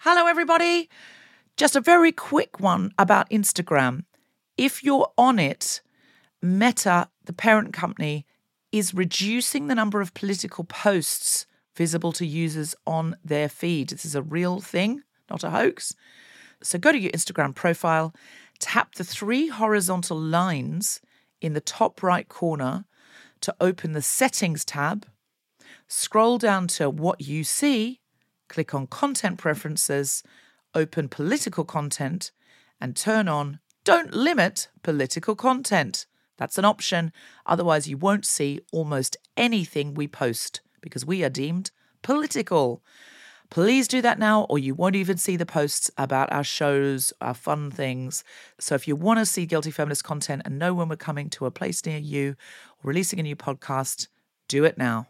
Hello, everybody. Just a very quick one about Instagram. If you're on it, Meta, the parent company, is reducing the number of political posts visible to users on their feed. This is a real thing, not a hoax. So go to your Instagram profile, tap the 3 horizontal lines in the top right corner to open the Settings tab, scroll down to What You See, click on Content Preferences, open Political Content, and turn on Don't Limit Political Content. That's an option. Otherwise, you won't see almost anything we post because we are deemed political. Please do that now, or you won't even see the posts about our shows, our fun things. So if you want to see Guilty Feminist content and know when we're coming to a place near you or releasing a new podcast, do it now.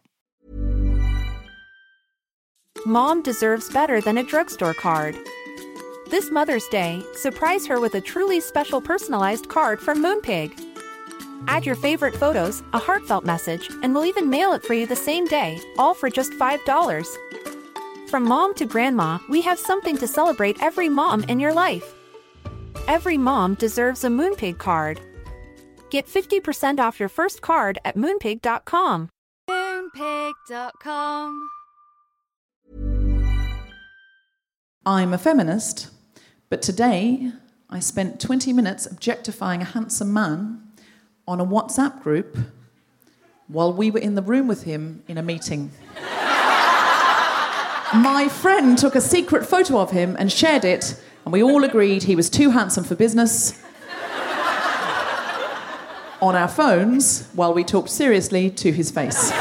Mom deserves better than a drugstore card. This Mother's Day, surprise her with a truly special personalized card from Moonpig. Add your favorite photos, a heartfelt message, and we'll even mail it for you the same day, all for just $5. From mom to grandma, we have something to celebrate every mom in your life. Every mom deserves a Moonpig card. Get 50% off your first card at moonpig.com. Moonpig.com. I'm a feminist, but today I spent 20 minutes objectifying a handsome man on a WhatsApp group while we were in the room with him in a meeting. My friend took a secret photo of him and shared it, and we all agreed he was too handsome for business on our phones while we talked seriously to his face.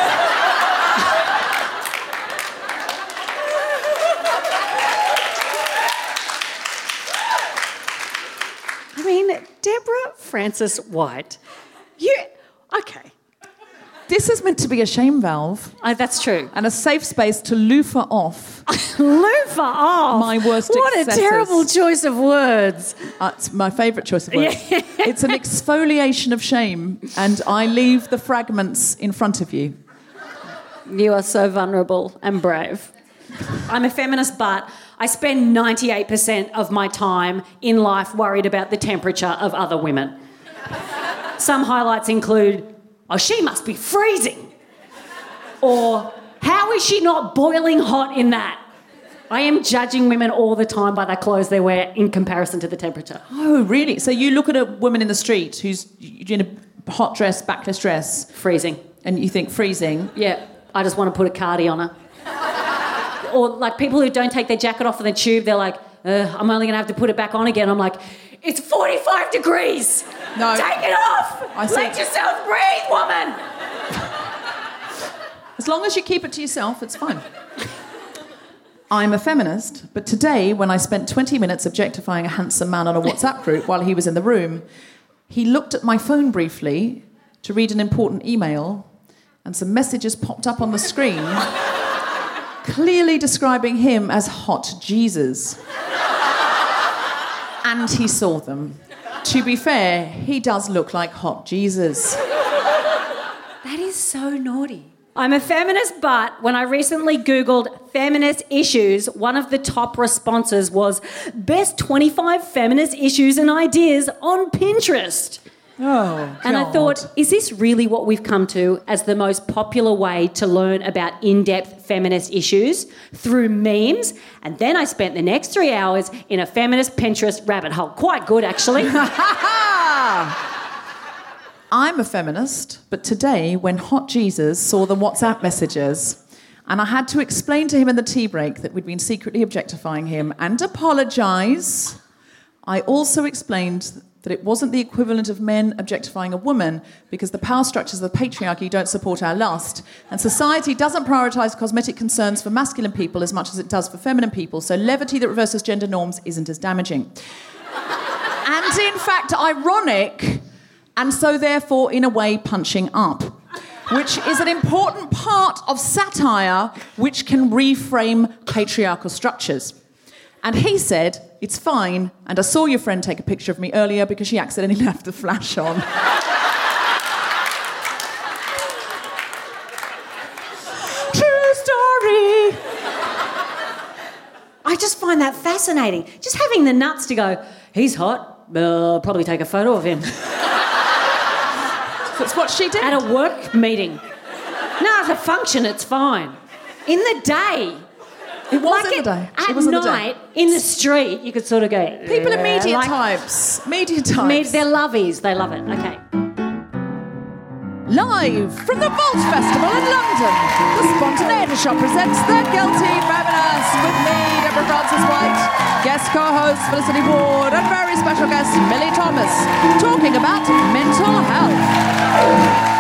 Deborah Frances-White, okay. This is meant to be a shame valve. That's true. And a safe space to loofah off. Loofah off? My worst What excesses. a terrible choice of words. It's my favourite choice of words. It's an exfoliation of shame, and I leave the fragments in front of you. You are so vulnerable and brave. I'm a feminist, but I spend 98% of my time in life worried about the temperature of other women. Some highlights include, oh, she must be freezing. Or, how is she not boiling hot in that? I am judging women all the time by the clothes they wear in comparison to the temperature. Oh, really? So you look at a woman in the street who's in a hot dress, backless dress. Freezing. And you think, freezing? Yeah, I just want to put a cardi on her. Or like people who don't take their jacket off in the tube, they're like, I'm only going to have to put it back on again. I'm like, it's 45 degrees. No. Take it off. Let yourself breathe, woman. As long as you keep it to yourself, it's fine. I'm a feminist, but today, when I spent 20 minutes objectifying a handsome man on a WhatsApp group while he was in the room, he looked at my phone briefly to read an important email, and some messages popped up on the screen clearly describing him as Hot Jesus. And he saw them. To be fair, he does look like Hot Jesus. That is so naughty. I'm a feminist, but when I recently Googled feminist issues, one of the top responses was best 25 feminist issues and ideas on Pinterest. Oh, and God. I thought, is this really what we've come to as the most popular way to learn about in-depth feminist issues? Through memes. And then I spent the next 3 hours in a feminist Pinterest rabbit hole. Quite good, actually. I'm a feminist, but today, when Hot Jesus saw the WhatsApp messages, and I had to explain to him in the tea break that we'd been secretly objectifying him and apologise, I also explained that it wasn't the equivalent of men objectifying a woman because the power structures of the patriarchy don't support our lust, and society doesn't prioritise cosmetic concerns for masculine people as much as it does for feminine people, so levity that reverses gender norms isn't as damaging. And in fact, ironic, and so therefore, in a way, punching up, which is an important part of satire which can reframe patriarchal structures. And he said, it's fine, and I saw your friend take a picture of me earlier because she accidentally left the flash on. True story. I just find find that fascinating. Just having the nuts to go, he's hot, I'll probably take a photo of him. That's what she did. At a work meeting. No, at a function, it's fine. In the day. It was in the day. At It was in the day. night, in the street, you could sort of go... People are media like- types. Media types. They're lovies. They love it. Okay. Live from the Vault Festival in London, the Spontaneity Shop presents The Guilty Feminist with me, Deborah Frances-White, guest co-host Felicity Ward, and very special guest Millie Thomas, talking about mental health.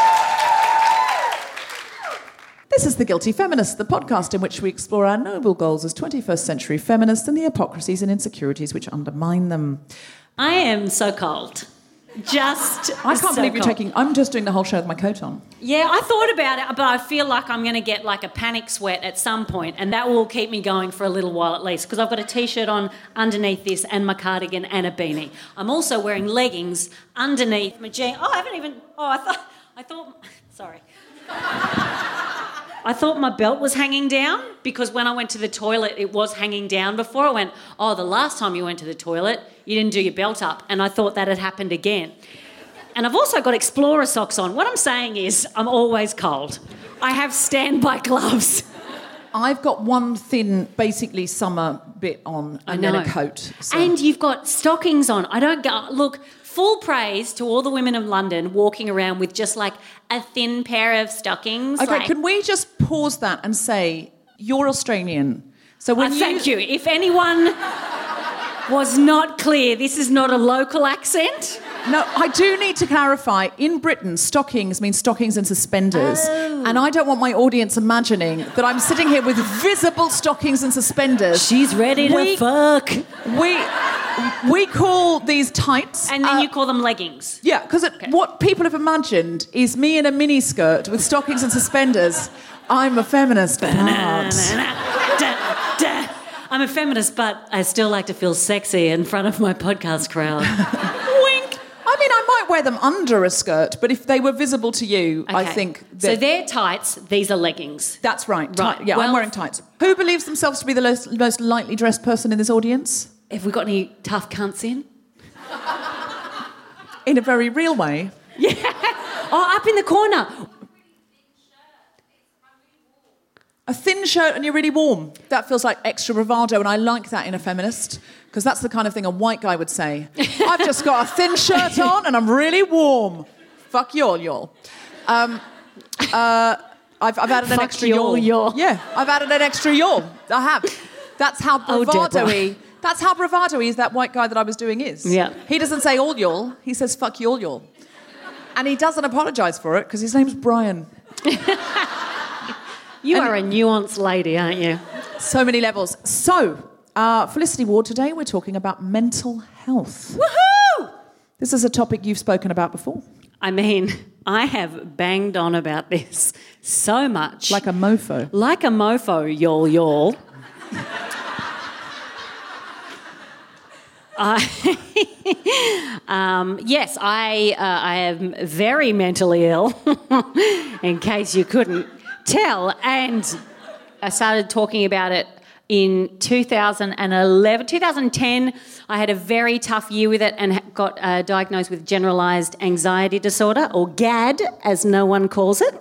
This is The Guilty Feminist, the podcast in which we explore our noble goals as 21st century feminists and the hypocrisies and insecurities which undermine them. I am so cold. I can't believe you're taking... I'm just doing the whole show with my coat on. Yeah, I thought about it, but I feel like I'm going to get like a panic sweat at some point, and that will keep me going for a little while at least, because I've got a T-shirt on underneath this and my cardigan and a beanie. I'm also wearing leggings underneath my jeans. Oh, I haven't even... Oh, I thought... Sorry. I thought my belt was hanging down because when I went to the toilet, it was hanging down before. I went, oh, the last time you went to the toilet, you didn't do your belt up. And I thought that had happened again. And I've also got Explorer socks on. What I'm saying is I'm always cold. I have standby gloves. I've got one thin, basically summer bit on and then a coat. So. And you've got stockings on. I don't go... Look... Full praise to all the women of London walking around with just like a thin pair of stockings. Okay, can we just pause that and say you're Australian? So when thank you. If anyone was not clear, this is not a local accent. No, I do need to clarify. In Britain, stockings means stockings and suspenders. Oh. And I don't want my audience imagining that I'm sitting here with visible stockings and suspenders. She's ready to fuck. We call these tights. And then you call them leggings. Yeah, because what people have imagined is me in a miniskirt with stockings and suspenders. I'm a feminist, but... I'm a feminist, but I still like to feel sexy in front of my podcast crowd. Wink. I mean, I might wear them under a skirt, but if they were visible to you, okay. I think... So they're tights, these are leggings. That's right. Right. Yeah, well, I'm wearing tights. Who believes themselves to be the most lightly dressed person in this audience? Have we got any tough cunts in? In a very real way. Yeah. Oh, up in the corner. A thin shirt and you're really warm. That feels like extra bravado, and I like that in a feminist, because that's the kind of thing a white guy would say. I've just got a thin shirt on and I'm really warm. Fuck y'all. I've added an extra y'all. Yeah, I've added an extra y'all. I have. That's how bravado-y... That's how bravado-y is that white guy that I was doing is. Yeah. He doesn't say all y'all, he says fuck y'all. And he doesn't apologise for it because his name's Brian. You are a nuanced lady, aren't you? So many levels. So, Felicity Ward, today we're talking about mental health. Woohoo! This is a topic you've spoken about before. I mean, I have banged on about this so much. Like a mofo. Like a mofo, y'all. Yes, I am very mentally ill, in case you couldn't tell. And I started talking about it in 2010. I had a very tough year with it and got diagnosed with generalised anxiety disorder, or GAD, as no one calls it.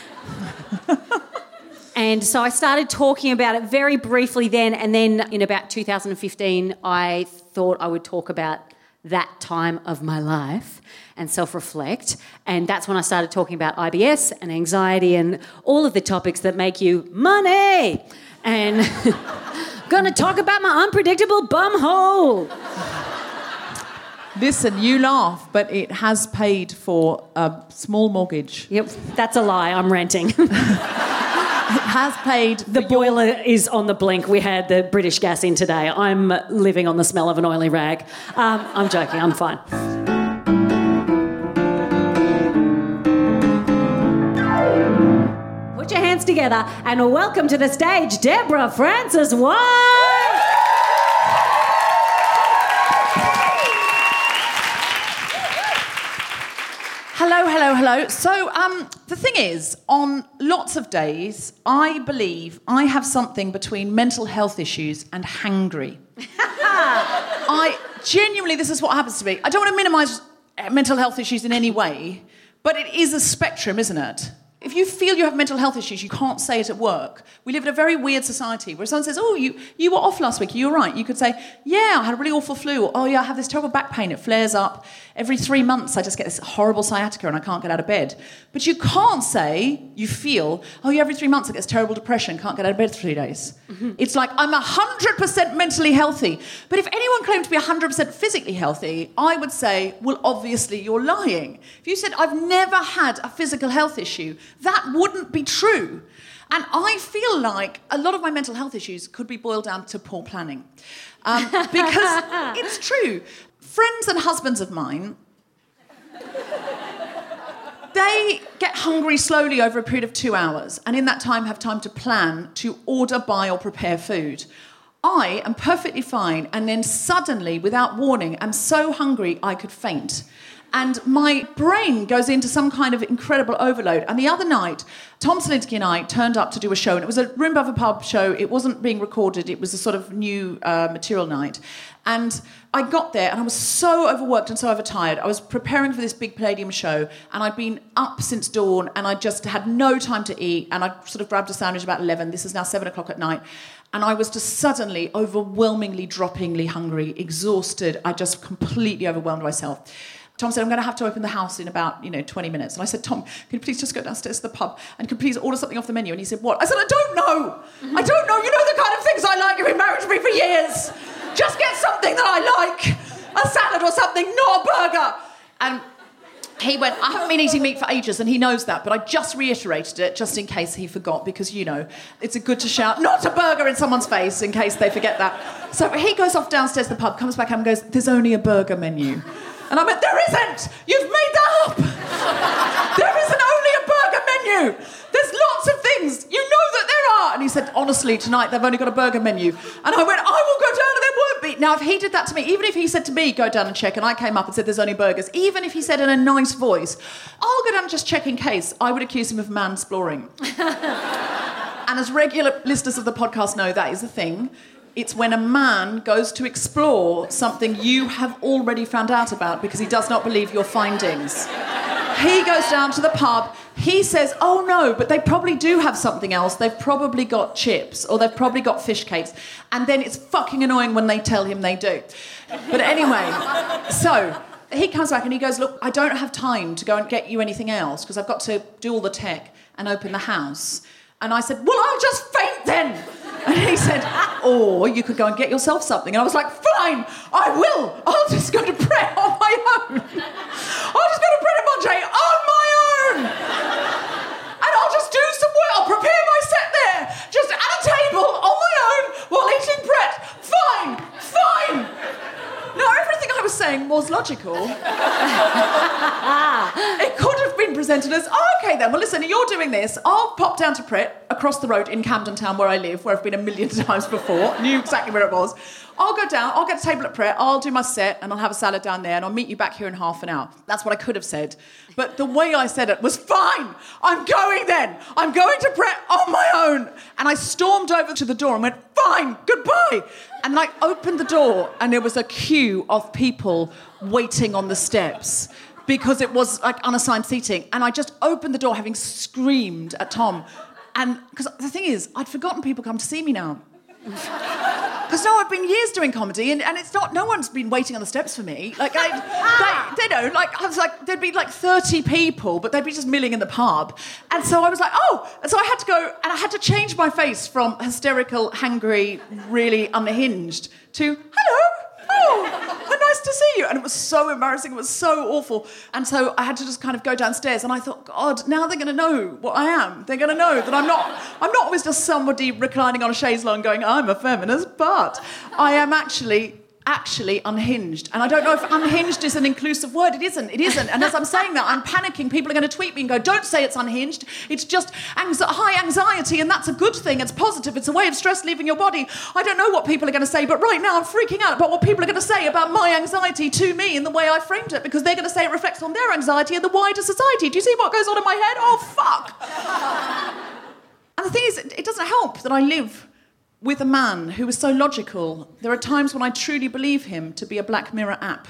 And so I started talking about it very briefly then, and then in about 2015, I thought I would talk about that time of my life and self-reflect. And that's when I started talking about IBS and anxiety and all of the topics that make you money. And I'm going to talk about my unpredictable bumhole. Listen, you laugh, but it has paid for a small mortgage. Yep, that's a lie. I'm renting. It has paid. The boiler is on the blink. We had the British gas in today. I'm living on the smell of an oily rag. I'm joking. I'm fine. Put your hands together and welcome to the stage, Deborah Frances-White. Hello. Hello. So, the thing is, on lots of days, I believe I have something between mental health issues and hangry. I genuinely, this is what happens to me. I don't want to minimise mental health issues in any way, but it is a spectrum, isn't it? If you feel you have mental health issues, you can't say it at work. We live in a very weird society where someone says, oh, you were off last week, you were right. You could say, yeah, I had a really awful flu. Or, oh, yeah, I have this terrible back pain. It flares up. Every 3 months, I just get this horrible sciatica and I can't get out of bed. But you can't say, you feel, oh, yeah, every 3 months I get this terrible depression, can't get out of bed for 3 days. Mm-hmm. It's like, I'm 100% mentally healthy. But if anyone claimed to be 100% physically healthy, I would say, well, obviously you're lying. If you said, I've never had a physical health issue, that wouldn't be true. And I feel like a lot of my mental health issues could be boiled down to poor planning. Because it's true. Friends and husbands of mine, they get hungry slowly over a period of 2 hours, and in that time have time to plan, to order, buy or prepare food. I am perfectly fine, and then suddenly, without warning, am so hungry I could faint. And my brain goes into some kind of incredible overload. And the other night, Tom Salinsky and I turned up to do a show, and it was a Room Above a Pub show. It wasn't being recorded. It was a sort of new material night. And I got there, and I was so overworked and so overtired. I was preparing for this big Palladium show, and I'd been up since dawn, and I just had no time to eat. And I sort of grabbed a sandwich about 11. This is now 7 o'clock at night. And I was just suddenly, overwhelmingly, droppingly hungry, exhausted. I just completely overwhelmed myself. Tom said, I'm going to have to open the house in about, 20 minutes. And I said, Tom, can you please just go downstairs to the pub and can you please order something off the menu? And he said, what? I said, I don't know. I don't know. You know the kind of things I like. You've been married to me for years. Just get something that I like. A salad or something, not a burger. And he went, I haven't been eating meat for ages, and he knows that, but I just reiterated it just in case he forgot, because, it's a good to shout, not a burger in someone's face in case they forget that. So he goes off downstairs to the pub, comes back home and goes, there's only a burger menu. And I went, there isn't! You've made that up! There isn't only a burger menu! There's lots of things! You know that there are! And he said, honestly, tonight they've only got a burger menu. And I went, I will go down and there won't be. Now, if he did that to me, even if he said to me, go down and check, and I came up and said there's only burgers, even if he said in a nice voice, I'll go down and just check in case, I would accuse him of mansploring. And as regular listeners of the podcast know, that is a thing. It's when a man goes to explore something you have already found out about because he does not believe your findings. He goes down to the pub, he says, oh no, but they probably do have something else. They've probably got chips or they've probably got fish cakes. And then it's fucking annoying when they tell him they do. But anyway, so he comes back and he goes, look, I don't have time to go and get you anything else because I've got to do all the tech and open the house. And I said, well, I'll just faint then. And he said, or you could go and get yourself something. And I was like, fine, I will. I'll just go to Pret on my own. I'll just go to Pret a Manger on my own. And I'll just do some work. I'll prepare my set there, just at a table on my own while eating Pret. Fine. No, everything I was saying was logical. It could have been presented as, oh, okay then, well listen, you're doing this, I'll pop down to Pret, across the road in Camden Town where I live, where I've been a million times before, knew exactly where it was. I'll go down, I'll get a table at Pret, I'll do my set, and I'll have a salad down there, and I'll meet you back here in half an hour. That's what I could have said. But the way I said it was, fine, I'm going then. I'm going to Pret on my own. And I stormed over to the door and went, fine, goodbye. And I opened the door, and there was a queue of people waiting on the steps because it was like unassigned seating. And I just opened the door, having screamed at Tom. And because the thing is, I'd forgotten people come to see me now. Because I've been years doing comedy, and it's not, no one's been waiting on the steps for me. Like, I was like, there'd be like 30 people, but they'd be just milling in the pub. And so I was like, oh, and so I had to go, and I had to change my face from hysterical, hangry, really unhinged to, hello, oh, nice to see you. And it was so embarrassing, it was so awful. And so I had to just kind of go downstairs, and I thought, God, now they're going to know what I am. They're going to know that I'm not always just somebody reclining on a chaise longue going, I'm a feminist, but I am actually actually unhinged. And I don't know if unhinged is an inclusive word. It isn't. And as I'm saying that, I'm panicking. People are going to tweet me and go, don't say it's unhinged. It's just high anxiety, and that's a good thing. It's positive. It's a way of stress leaving your body. I don't know what people are going to say, but right now I'm freaking out about what people are going to say about my anxiety to me in the way I framed it, because they're going to say it reflects on their anxiety and the wider society. Do you see what goes on in my head? Oh, fuck. And the thing is, it doesn't help that I live with a man who is so logical. There are times when I truly believe him to be a Black Mirror app.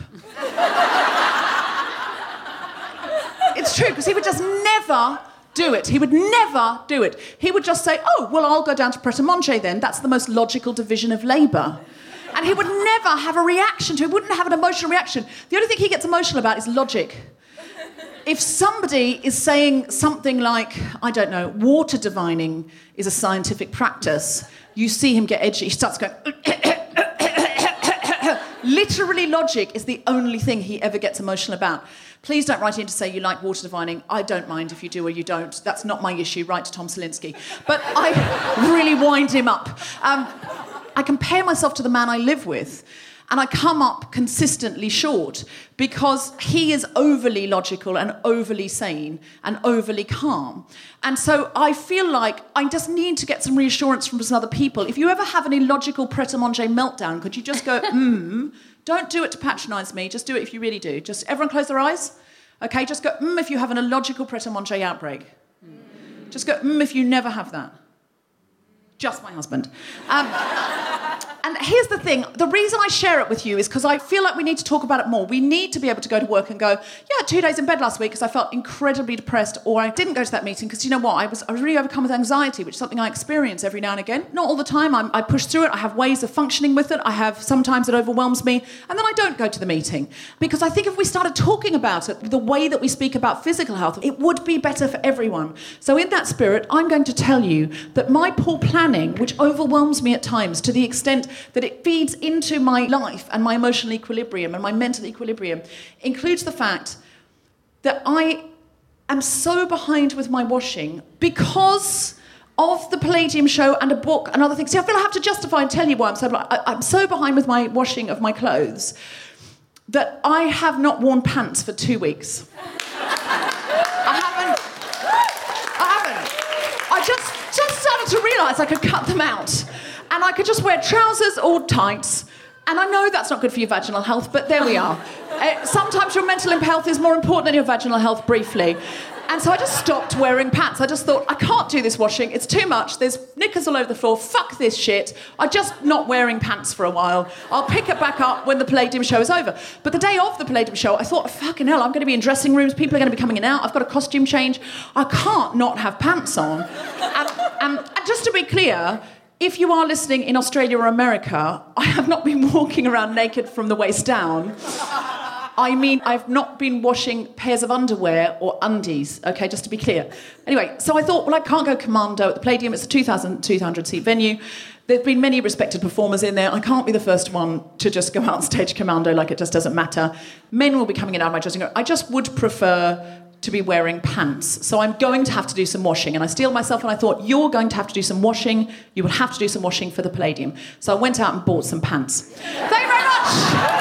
It's true, because he would just never do it. He would never do it. He would just say, oh, well, I'll go down to Pret a Manger then. That's the most logical division of labour. And he would never have a reaction to it. He wouldn't have an emotional reaction. The only thing he gets emotional about is logic. If somebody is saying something like, I don't know, water divining is a scientific practice, you see him get edgy. He starts going... Literally, logic is the only thing he ever gets emotional about. Please don't write in to say you like water divining. I don't mind if you do or you don't. That's not my issue. Write to Tom Salinsky. But I really wind him up. I compare myself to the man I live with, and I come up consistently short because he is overly logical and overly sane and overly calm. And so I feel like I just need to get some reassurance from some other people. If you ever have an illogical Pret-a-Manger meltdown, could you just go, Don't do it to patronise me. Just do it if you really do. Just everyone close their eyes. Okay, just go, if you have an illogical Pret-a-Manger outbreak. Just go, if you never have that. Just my husband. And here's the thing. The reason I share it with you is because I feel like we need to talk about it more. We need to be able to go to work and go, yeah, 2 days in bed last week because I felt incredibly depressed, or I didn't go to that meeting because, you know what, I was really overcome with anxiety, which is something I experience every now and again. Not all the time. I push through it. I have ways of functioning with it. Sometimes it overwhelms me, and then I don't go to the meeting. Because I think if we started talking about it the way that we speak about physical health, it would be better for everyone. So in that spirit, I'm going to tell you that my poor planning, which overwhelms me at times to the extent that it feeds into my life and my emotional equilibrium and my mental equilibrium, includes the fact that I am so behind with my washing because of the Palladium show and a book and other things. See, I feel I have to justify and tell you why I'm so behind with my washing of my clothes that I have not worn pants for 2 weeks. I haven't. I just started to realise I could cut them out. And I could just wear trousers or tights. And I know that's not good for your vaginal health, but there we are. Sometimes your mental health is more important than your vaginal health, briefly. And so I just stopped wearing pants. I just thought, I can't do this washing. It's too much. There's knickers all over the floor. Fuck this shit. I'm just not wearing pants for a while. I'll pick it back up when the Palladium show is over. But the day of the Palladium show, I thought, fucking hell, I'm going to be in dressing rooms. People are going to be coming in and out. I've got a costume change. I can't not have pants on. And just to be clear, if you are listening in Australia or America, I have not been walking around naked from the waist down. I mean, I've not been washing pairs of underwear or undies, okay, just to be clear. Anyway, so I thought, well, I can't go commando at the Palladium. It's a 2,200-seat venue. There've been many respected performers in there. I can't be the first one to just go out on stage commando, like it just doesn't matter. Men will be coming in out of my dressing room. I just would prefer to be wearing pants. So I'm going to have to do some washing. And I steeled myself and I thought, you're going to have to do some washing. You will have to do some washing for the Palladium. So I went out and bought some pants. Thank you very much!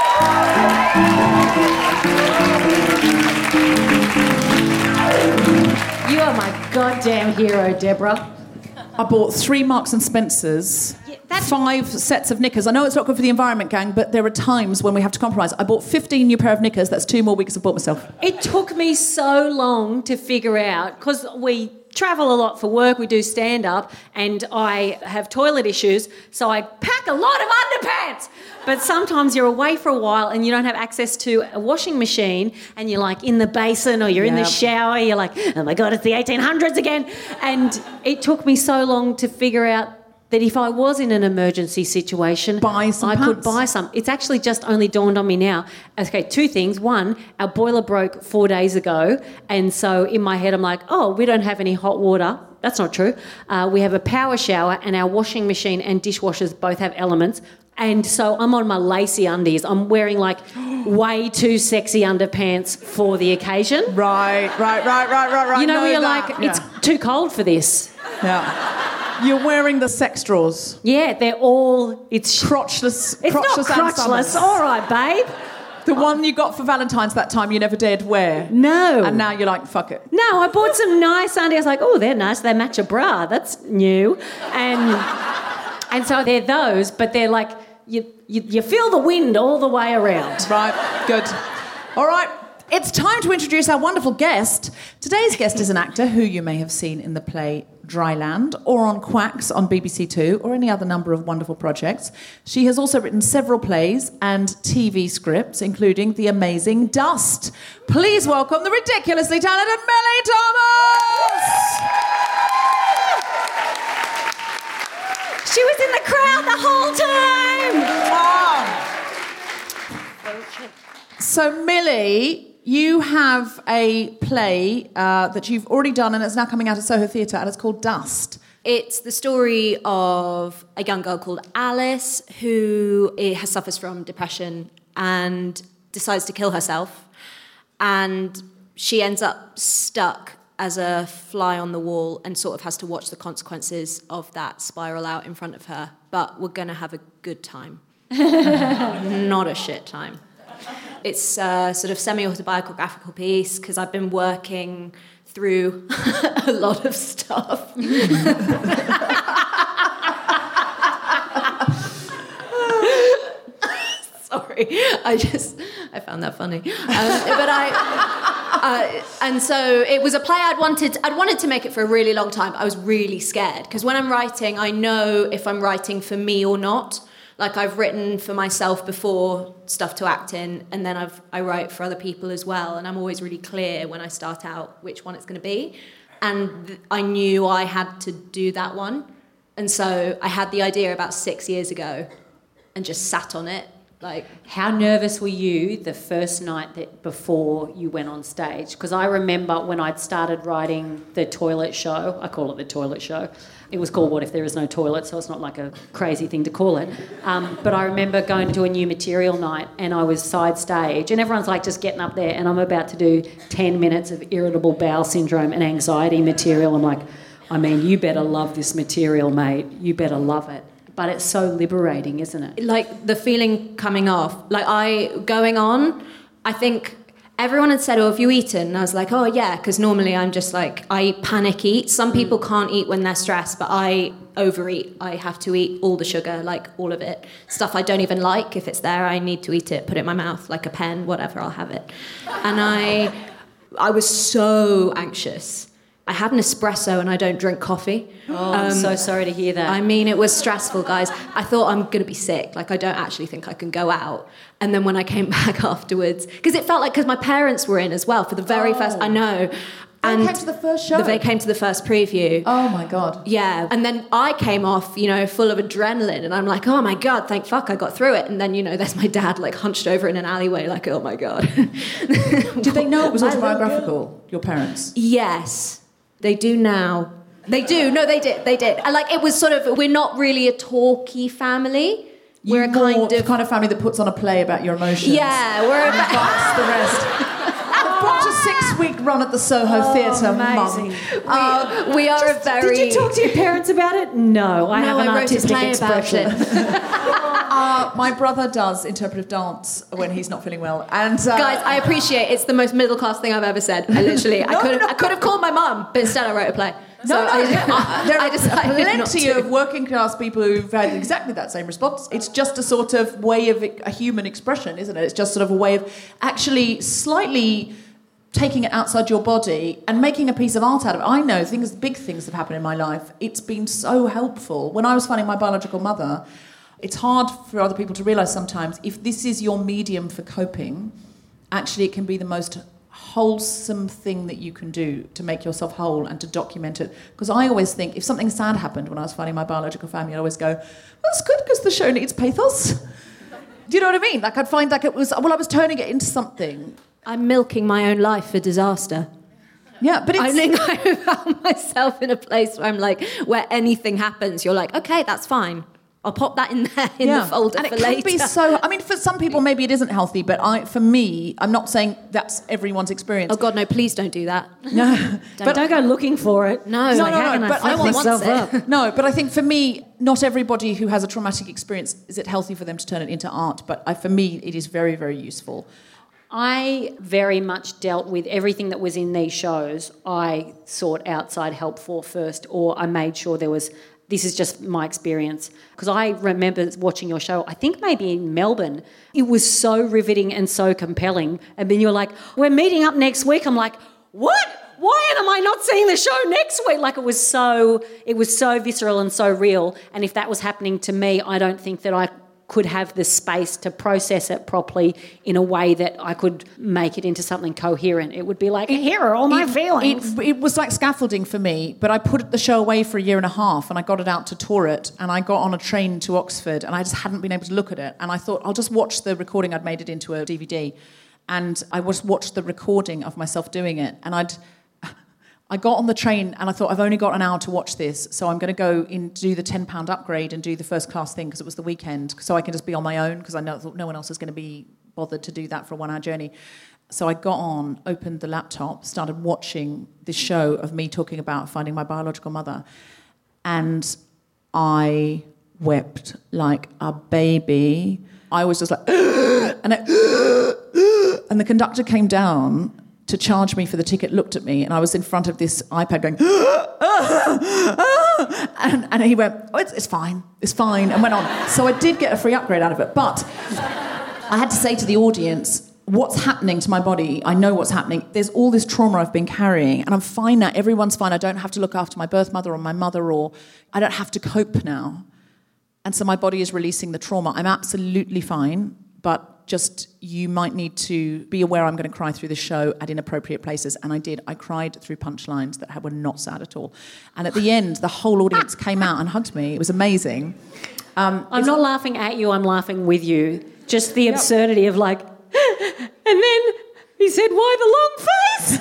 You are my goddamn hero, Deborah. I bought 3 Marks and Spencers, 5 sets of knickers. I know it's not good for the environment, gang, but there are times when we have to compromise. I bought 15 new pair of knickers. That's 2 more weeks I've bought myself. It took me so long to figure out, because we travel a lot for work, we do stand-up, and I have toilet issues, so I pack a lot of underpants. But sometimes you're away for a while and you don't have access to a washing machine, and you're like in the basin or you're in the shower, you're like, oh my God, it's the 1800s again. And it took me so long to figure out that if I was in an emergency situation, I could buy some. It's actually just only dawned on me now. Okay, 2 things. 1, our boiler broke 4 days ago, and so in my head I'm like, oh, we don't have any hot water. That's not true. We have a power shower, and our washing machine and dishwashers both have elements. And so I'm on my lacy undies. I'm wearing like way too sexy underpants for the occasion. Right. You know, where you're like, it's too cold for this. Yeah. You're wearing the sex drawers. Yeah, they're all... It's Crotchless. It's not crotchless and crotchless. summers. All right, babe. The one you got for Valentine's that time you never dared wear. No. And now you're like, fuck it. No, I bought some nice undies. I was like, oh, they're nice. They match a bra. That's new. And so they're those, but they're like, you feel the wind all the way around. Right, good. All right, it's time to introduce our wonderful guest. Today's guest is an actor who you may have seen in the play Dryland or on Quacks on BBC Two or any other number of wonderful projects. She has also written several plays and TV scripts, including The Amazing Dust. Please welcome the ridiculously talented Millie Thomas! She was in the crowd the whole time! So, Millie, you have a play that you've already done and it's now coming out at Soho Theatre and it's called Dust. It's the story of a young girl called Alice who suffers from depression and decides to kill herself. And she ends up stuck as a fly on the wall and sort of has to watch the consequences of that spiral out in front of her. But we're going to have a good time. Not a shit time. It's a sort of semi-autobiographical piece because I've been working through a lot of stuff. Sorry, I found that funny. And so it was a play I'd wanted to make it for a really long time. I was really scared because when I'm writing, I know if I'm writing for me or not. Like I've written for myself before stuff to act in, and then I write for other people as well. And I'm always really clear when I start out which one it's going to be. And I knew I had to do that one. And so I had the idea about 6 years ago and just sat on it. Like, how nervous were you the first night before you went on stage? Because I remember when I'd started writing The Toilet Show, I call it The Toilet Show. It was called What If There Is No Toilet, so it's not like a crazy thing to call it. But I remember going to a new material night and I was side stage and everyone's like just getting up there and I'm about to do 10 minutes of irritable bowel syndrome and anxiety material. I'm like, I mean, you better love this material, mate. You better love it. But it's so liberating, isn't it? Like the feeling coming off, going on, I think everyone had said, oh, have you eaten? And I was like, oh, yeah, because normally I'm just like, I panic eat. Some people can't eat when they're stressed, but I overeat. I have to eat all the sugar, like all of it. Stuff I don't even like. If it's there, I need to eat it, put it in my mouth, like a pen, whatever, I'll have it. And I was so anxious. I had an espresso and I don't drink coffee. Oh, I'm so sorry to hear that. I mean, it was stressful, guys. I thought I'm going to be sick. Like, I don't actually think I can go out. And then when I came back afterwards, because it felt like, because my parents were in as well for the very first, I know. And they came to the first show? They came to the first preview. Oh, my God. Yeah. And then I came off, full of adrenaline. And I'm like, oh, my God, thank fuck I got through it. And then, there's my dad, like, hunched over in an alleyway, like, oh, my God. Did they know it was autobiographical, your parents? Yes. They do now. They do. No, they did. And it was sort of, we're not really a talky family. We're a kind of family that puts on a play about your emotions. Yeah, we're a that's the rest. I've got a 6-week run at the Soho Theatre, Mum. We are a very... Did you talk to your parents about it? No, I have an artistic expression. My brother does interpretive dance when he's not feeling well. And guys, I appreciate it's the most middle class thing I've ever said. I literally, I could have called my mum, but instead I wrote a play. There are plenty of working class people who've had exactly that same response. It's just a sort of way of a human expression, isn't it? It's just sort of a way of actually slightly taking it outside your body and making a piece of art out of it. I know big things have happened in my life. It's been so helpful. When I was finding my biological mother, it's hard for other people to realise sometimes if this is your medium for coping, actually it can be the most wholesome thing that you can do to make yourself whole and to document it. Because I always think if something sad happened when I was finding my biological family, I'd always go, that's good because the show needs pathos. Do you know what I mean? Like I'd find like I was turning it into something. I'm milking my own life for disaster. Yeah, but I think I found myself in a place where I'm like, where anything happens, you're like, okay, that's fine. I'll pop that in there in the folder and for it later. can be so. I mean, for some people maybe it isn't healthy, but for me, I'm not saying that's everyone's experience. Oh God, no! Please don't do that. No, But don't go looking for it. No. It's No, like, no, how no, can but I no fuck one myself wants up? No, but I think for me, not everybody who has a traumatic experience is it healthy for them to turn it into art. But for me, it is very, very useful. I very much dealt with everything that was in these shows. I sought outside help for first, or I made sure this is just my experience. Because I remember watching your show, I think maybe in Melbourne, it was so riveting and so compelling. And then you're like, we're meeting up next week. I'm like, what? Why am I not seeing the show next week? Like it was so visceral and so real. And if that was happening to me, I don't think that I could have the space to process it properly in a way that I could make it into something coherent. It would be like, here are all my feelings. It was like scaffolding for me, but I put the show away for a year and a half and I got it out to tour it, and I got on a train to Oxford and I just hadn't been able to look at it, and I thought I'll just watch the recording. I'd made it into a DVD, and I watched the recording of myself doing it, and I got on the train and I thought, I've only got an hour to watch this, so I'm going to go in, do the £10 upgrade and do the first class thing because it was the weekend, so I can just be on my own because I thought no one else is going to be bothered to do that for a 1 hour journey. So I got on, opened the laptop, started watching this show of me talking about finding my biological mother, and I wept like a baby. I was just like, and the conductor came down to charge me for the ticket, looked at me, and I was in front of this iPad going, and he went, oh, it's fine, and went on. So I did get a free upgrade out of it, but I had to say to the audience, what's happening to my body? I know what's happening. There's all this trauma I've been carrying, and I'm fine now. Everyone's fine. I don't have to look after my birth mother or my mother, or I don't have to cope now. And so my body is releasing the trauma. I'm absolutely fine, but just you might need to be aware I'm going to cry through the show at inappropriate places. And I did. I cried through punchlines that were not sad at all. And at the end, the whole audience came out and hugged me. It was amazing. I'm not laughing at you, I'm laughing with you. Just the absurdity of like, and then he said, why the long face?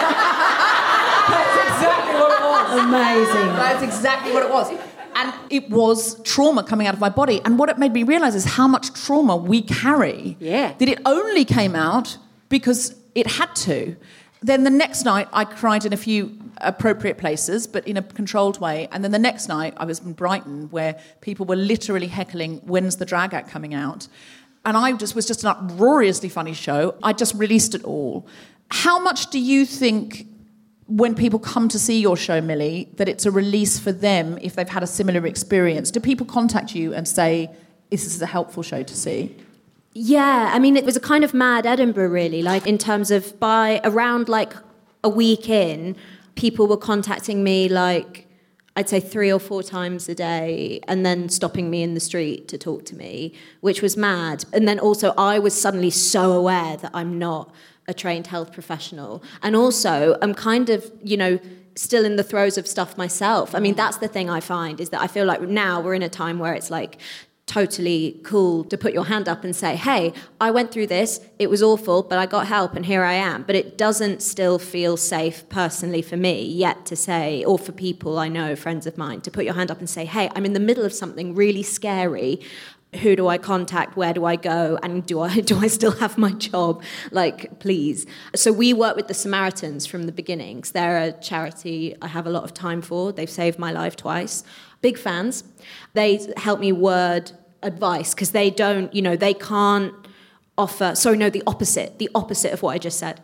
That's exactly what it was. Amazing. That's exactly what it was. And it was trauma coming out of my body. And what it made me realise is how much trauma we carry. Yeah. That it only came out because it had to. Then the next night, I cried in a few appropriate places, but in a controlled way. And then the next night, I was in Brighton, where people were literally heckling, when's the drag act coming out? And was just an uproariously funny show. I just released it all. How much do you think, when people come to see your show, Millie, that it's a release for them if they've had a similar experience? Do people contact you and say, this is a helpful show to see? Yeah, I mean, it was a kind of mad Edinburgh, really, like in terms of by around like a week in, people were contacting me like, I'd say 3 or 4 times a day, and then stopping me in the street to talk to me, which was mad. And then also I was suddenly so aware that I'm not a trained health professional. And also I'm kind of, still in the throes of stuff myself. I mean, that's the thing I find, is that I feel like now we're in a time where it's like totally cool to put your hand up and say, hey, I went through this, it was awful, but I got help and here I am. But it doesn't still feel safe personally for me yet to say, or for people I know, friends of mine, to put your hand up and say, hey, I'm in the middle of something really scary. Who do I contact? Where do I go? And do I still have my job? Like, please. So we work with the Samaritans from the beginnings. They're a charity I have a lot of time for. They've saved my life twice. Big fans. They help me word advice because they don't, they can't offer, the opposite of what I just said.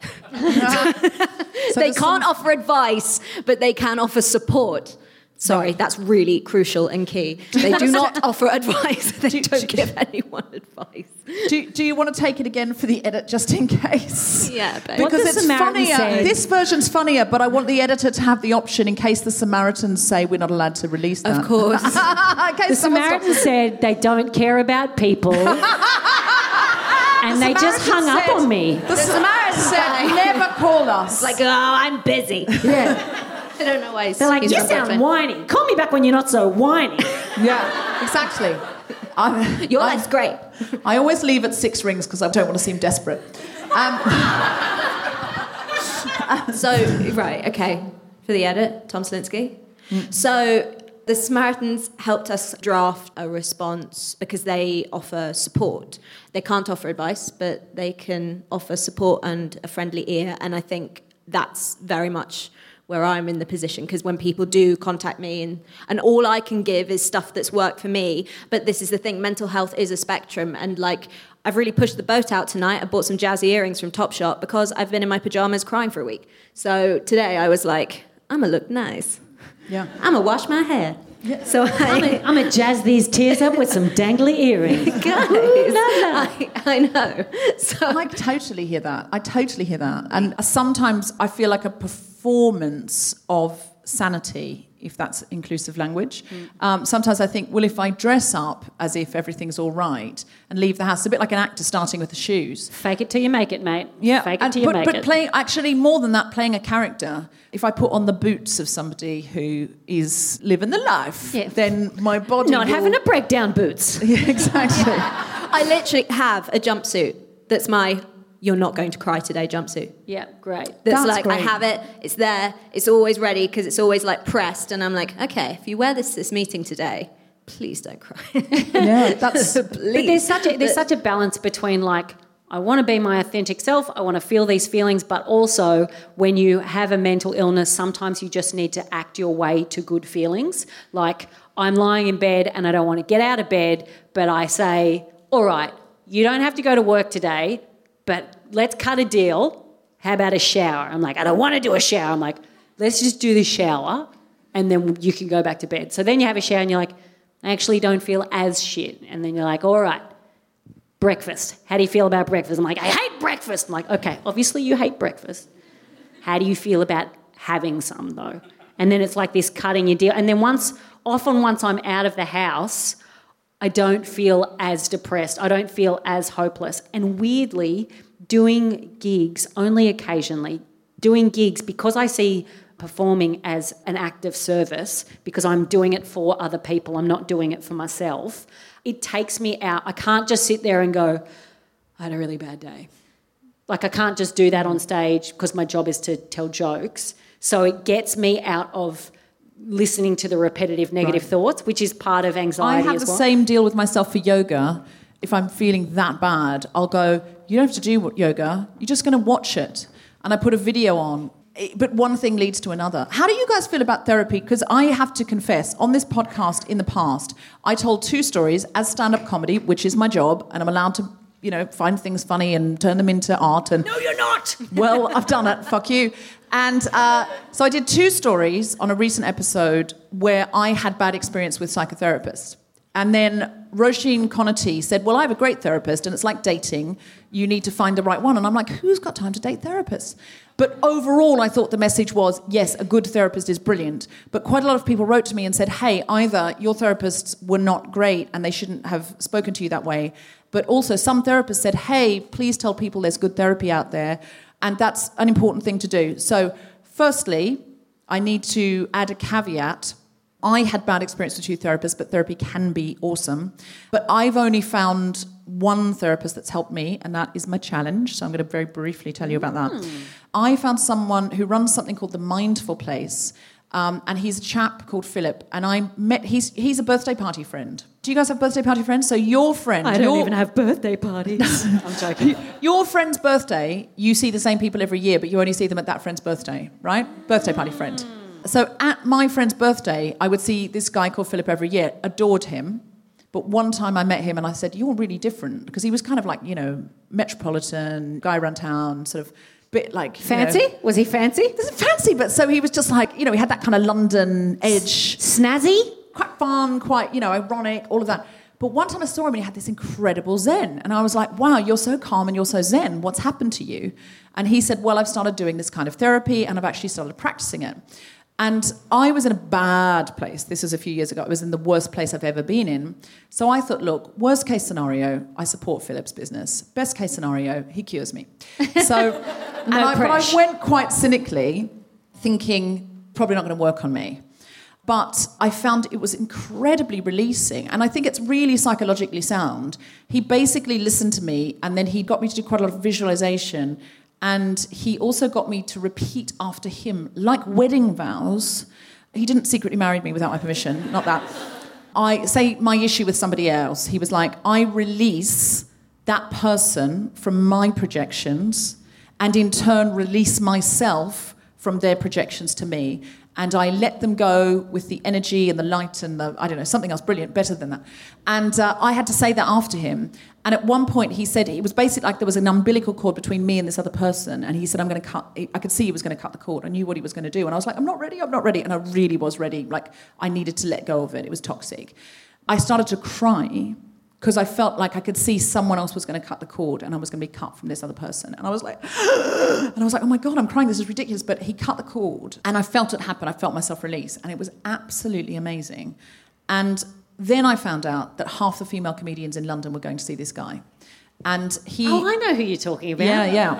So they can't offer advice, but they can offer support. Sorry, that's really crucial and key. They do not offer advice. They don't give anyone advice. Do you want to take it again for the edit just in case? Yeah, babe. Because it's Samaritans funnier. said. This version's funnier, but I want the editor to have the option in case the Samaritans say we're not allowed to release that. Of course. The Samaritans said they don't care about people. And they just hung up on me. The Samaritans said, never call us. Like, I'm busy. Yeah. I don't know why. They're like, you sound whiny. Call me back when you're not so whiny. Yeah, exactly. Your life's great. I always leave at 6 rings because I don't want to seem desperate. So, right, okay. For the edit, Tom Slinsky. So The Samaritans helped us draft a response because they offer support. They can't offer advice, but they can offer support and a friendly ear. And I think that's very much where I'm in the position, because when people do contact me and all I can give is stuff that's worked for me. But this is the thing, mental health is a spectrum. And like, I've really pushed the boat out tonight. I bought some jazzy earrings from Topshop because I've been in my pajamas crying for a week. So today I was like, I'm going to look nice. Yeah. I'm going to wash my hair. Yeah. So I'm going to jazz these tears up with some dangly earrings. Guys, I know. So And I totally hear that. And sometimes I feel like a performance of sanity, if that's inclusive language. Sometimes I think, well, if I dress up as if everything's all right and leave the house, it's a bit like an actor starting with the shoes. Fake it till you make it, mate. Yeah, Fake it till you make it. But playing, actually, more than that, playing a character. If I put on the boots of somebody who is living the life, then my body Not having a breakdown boots. Yeah, exactly. I literally have a jumpsuit that's my "you're not going to cry today" jumpsuit. Yeah, great. That's like, I have it, it's there, it's always ready because it's always like pressed, and I'm like, okay, if you wear this meeting today, please don't cry. Yeah, that's. But there's such a balance between like, I want to be my authentic self, I want to feel these feelings, but also when you have a mental illness, sometimes you just need to act your way to good feelings. Like, I'm lying in bed and I don't want to get out of bed, but I say, all right, you don't have to go to work today, but let's cut a deal. How about a shower? I'm like, I don't want to do a shower. I'm like, let's just do the shower and then you can go back to bed. So then you have a shower and you're like, I actually don't feel as shit. And then you're like, all right, breakfast. How do you feel about breakfast? I'm like, I hate breakfast. I'm like, okay, obviously you hate breakfast. How do you feel about having some though? And then it's like this cutting your deal. And then once I'm out of the house, I don't feel as depressed. I don't feel as hopeless. And weirdly, doing gigs only occasionally, doing gigs because I see performing as an act of service, because I'm doing it for other people, I'm not doing it for myself, it takes me out. I can't just sit there and go, I had a really bad day. Like, I can't just do that on stage because my job is to tell jokes. So it gets me out of listening to the repetitive negative thoughts, which is part of anxiety as well. I have the same deal with myself for yoga. If I'm feeling that bad, I'll go, you don't have to do yoga, you're just going to watch it. And I put a video on. But one thing leads to another. How do you guys feel about therapy? Because I have to confess, on this podcast in the past, I told 2 stories as stand-up comedy, which is my job, and I'm allowed to, find things funny and turn them into art. And No, you're not! Well, I've done it. Fuck you. And so I did 2 stories on a recent episode where I had bad experience with psychotherapists. And then Roisin Connerty said, well, I have a great therapist and it's like dating. You need to find the right one. And I'm like, who's got time to date therapists? But overall, I thought the message was, yes, a good therapist is brilliant. But quite a lot of people wrote to me and said, hey, either your therapists were not great and they shouldn't have spoken to you that way. But also some therapists said, hey, please tell people there's good therapy out there. And that's an important thing to do. So firstly, I need to add a caveat. I had bad experience with 2 therapists, but therapy can be awesome. But I've only found one therapist that's helped me, and that is my challenge. So I'm going to very briefly tell you about that. I found someone who runs something called The Mindful Place, and he's a chap called Philip, and he's a birthday party friend. Do you guys have birthday party friends? So your friend... I don't even have birthday parties. I'm joking. Your friend's birthday, you see the same people every year, but you only see them at that friend's birthday, right? Birthday party friend. So at my friend's birthday, I would see this guy called Philip every year, adored him. But one time I met him and I said, you're really different. Because he was kind of like, metropolitan, guy around town, sort of bit like... Fancy? Was he fancy? Fancy, but so he was just like, he had that kind of London edge. Snazzy? Quite fun, quite, ironic, all of that. But one time I saw him and he had this incredible zen. And I was like, wow, you're so calm and you're so zen. What's happened to you? And he said, well, I've started doing this kind of therapy and I've actually started practicing it. And I was in a bad place. This was a few years ago. I was in the worst place I've ever been in. So I thought, look, worst case scenario, I support Philip's business. Best case scenario, he cures me. So, but I went quite cynically, thinking, probably not going to work on me. But I found it was incredibly releasing. And I think it's really psychologically sound. He basically listened to me, and then he got me to do quite a lot of visualization. And he also got me to repeat after him, like wedding vows. he didn't secretly marry me without my permission, not that. I say my issue with somebody else, he was like, I release that person from my projections and in turn release myself from their projections to me. And I let them go with the energy and the light and the, I don't know, something else brilliant, better than that. And I had to say that after him. And at one point he said, it was basically like there was an umbilical cord between me and this other person. And he said, I'm going to cut, I could see he was going to cut the cord. I knew what he was going to do. And I was like, I'm not ready. And I really was ready. Like, I needed to let go of it. It was toxic. I started to cry because I felt like I could see someone else was going to cut the cord and I was going to be cut from this other person. And I was like, oh my God, I'm crying, this is ridiculous. But he cut the cord and I felt it happen. I felt myself release and it was absolutely amazing. And then I found out that half the female comedians in London were going to see this guy. And he... Oh, I know who you're talking about.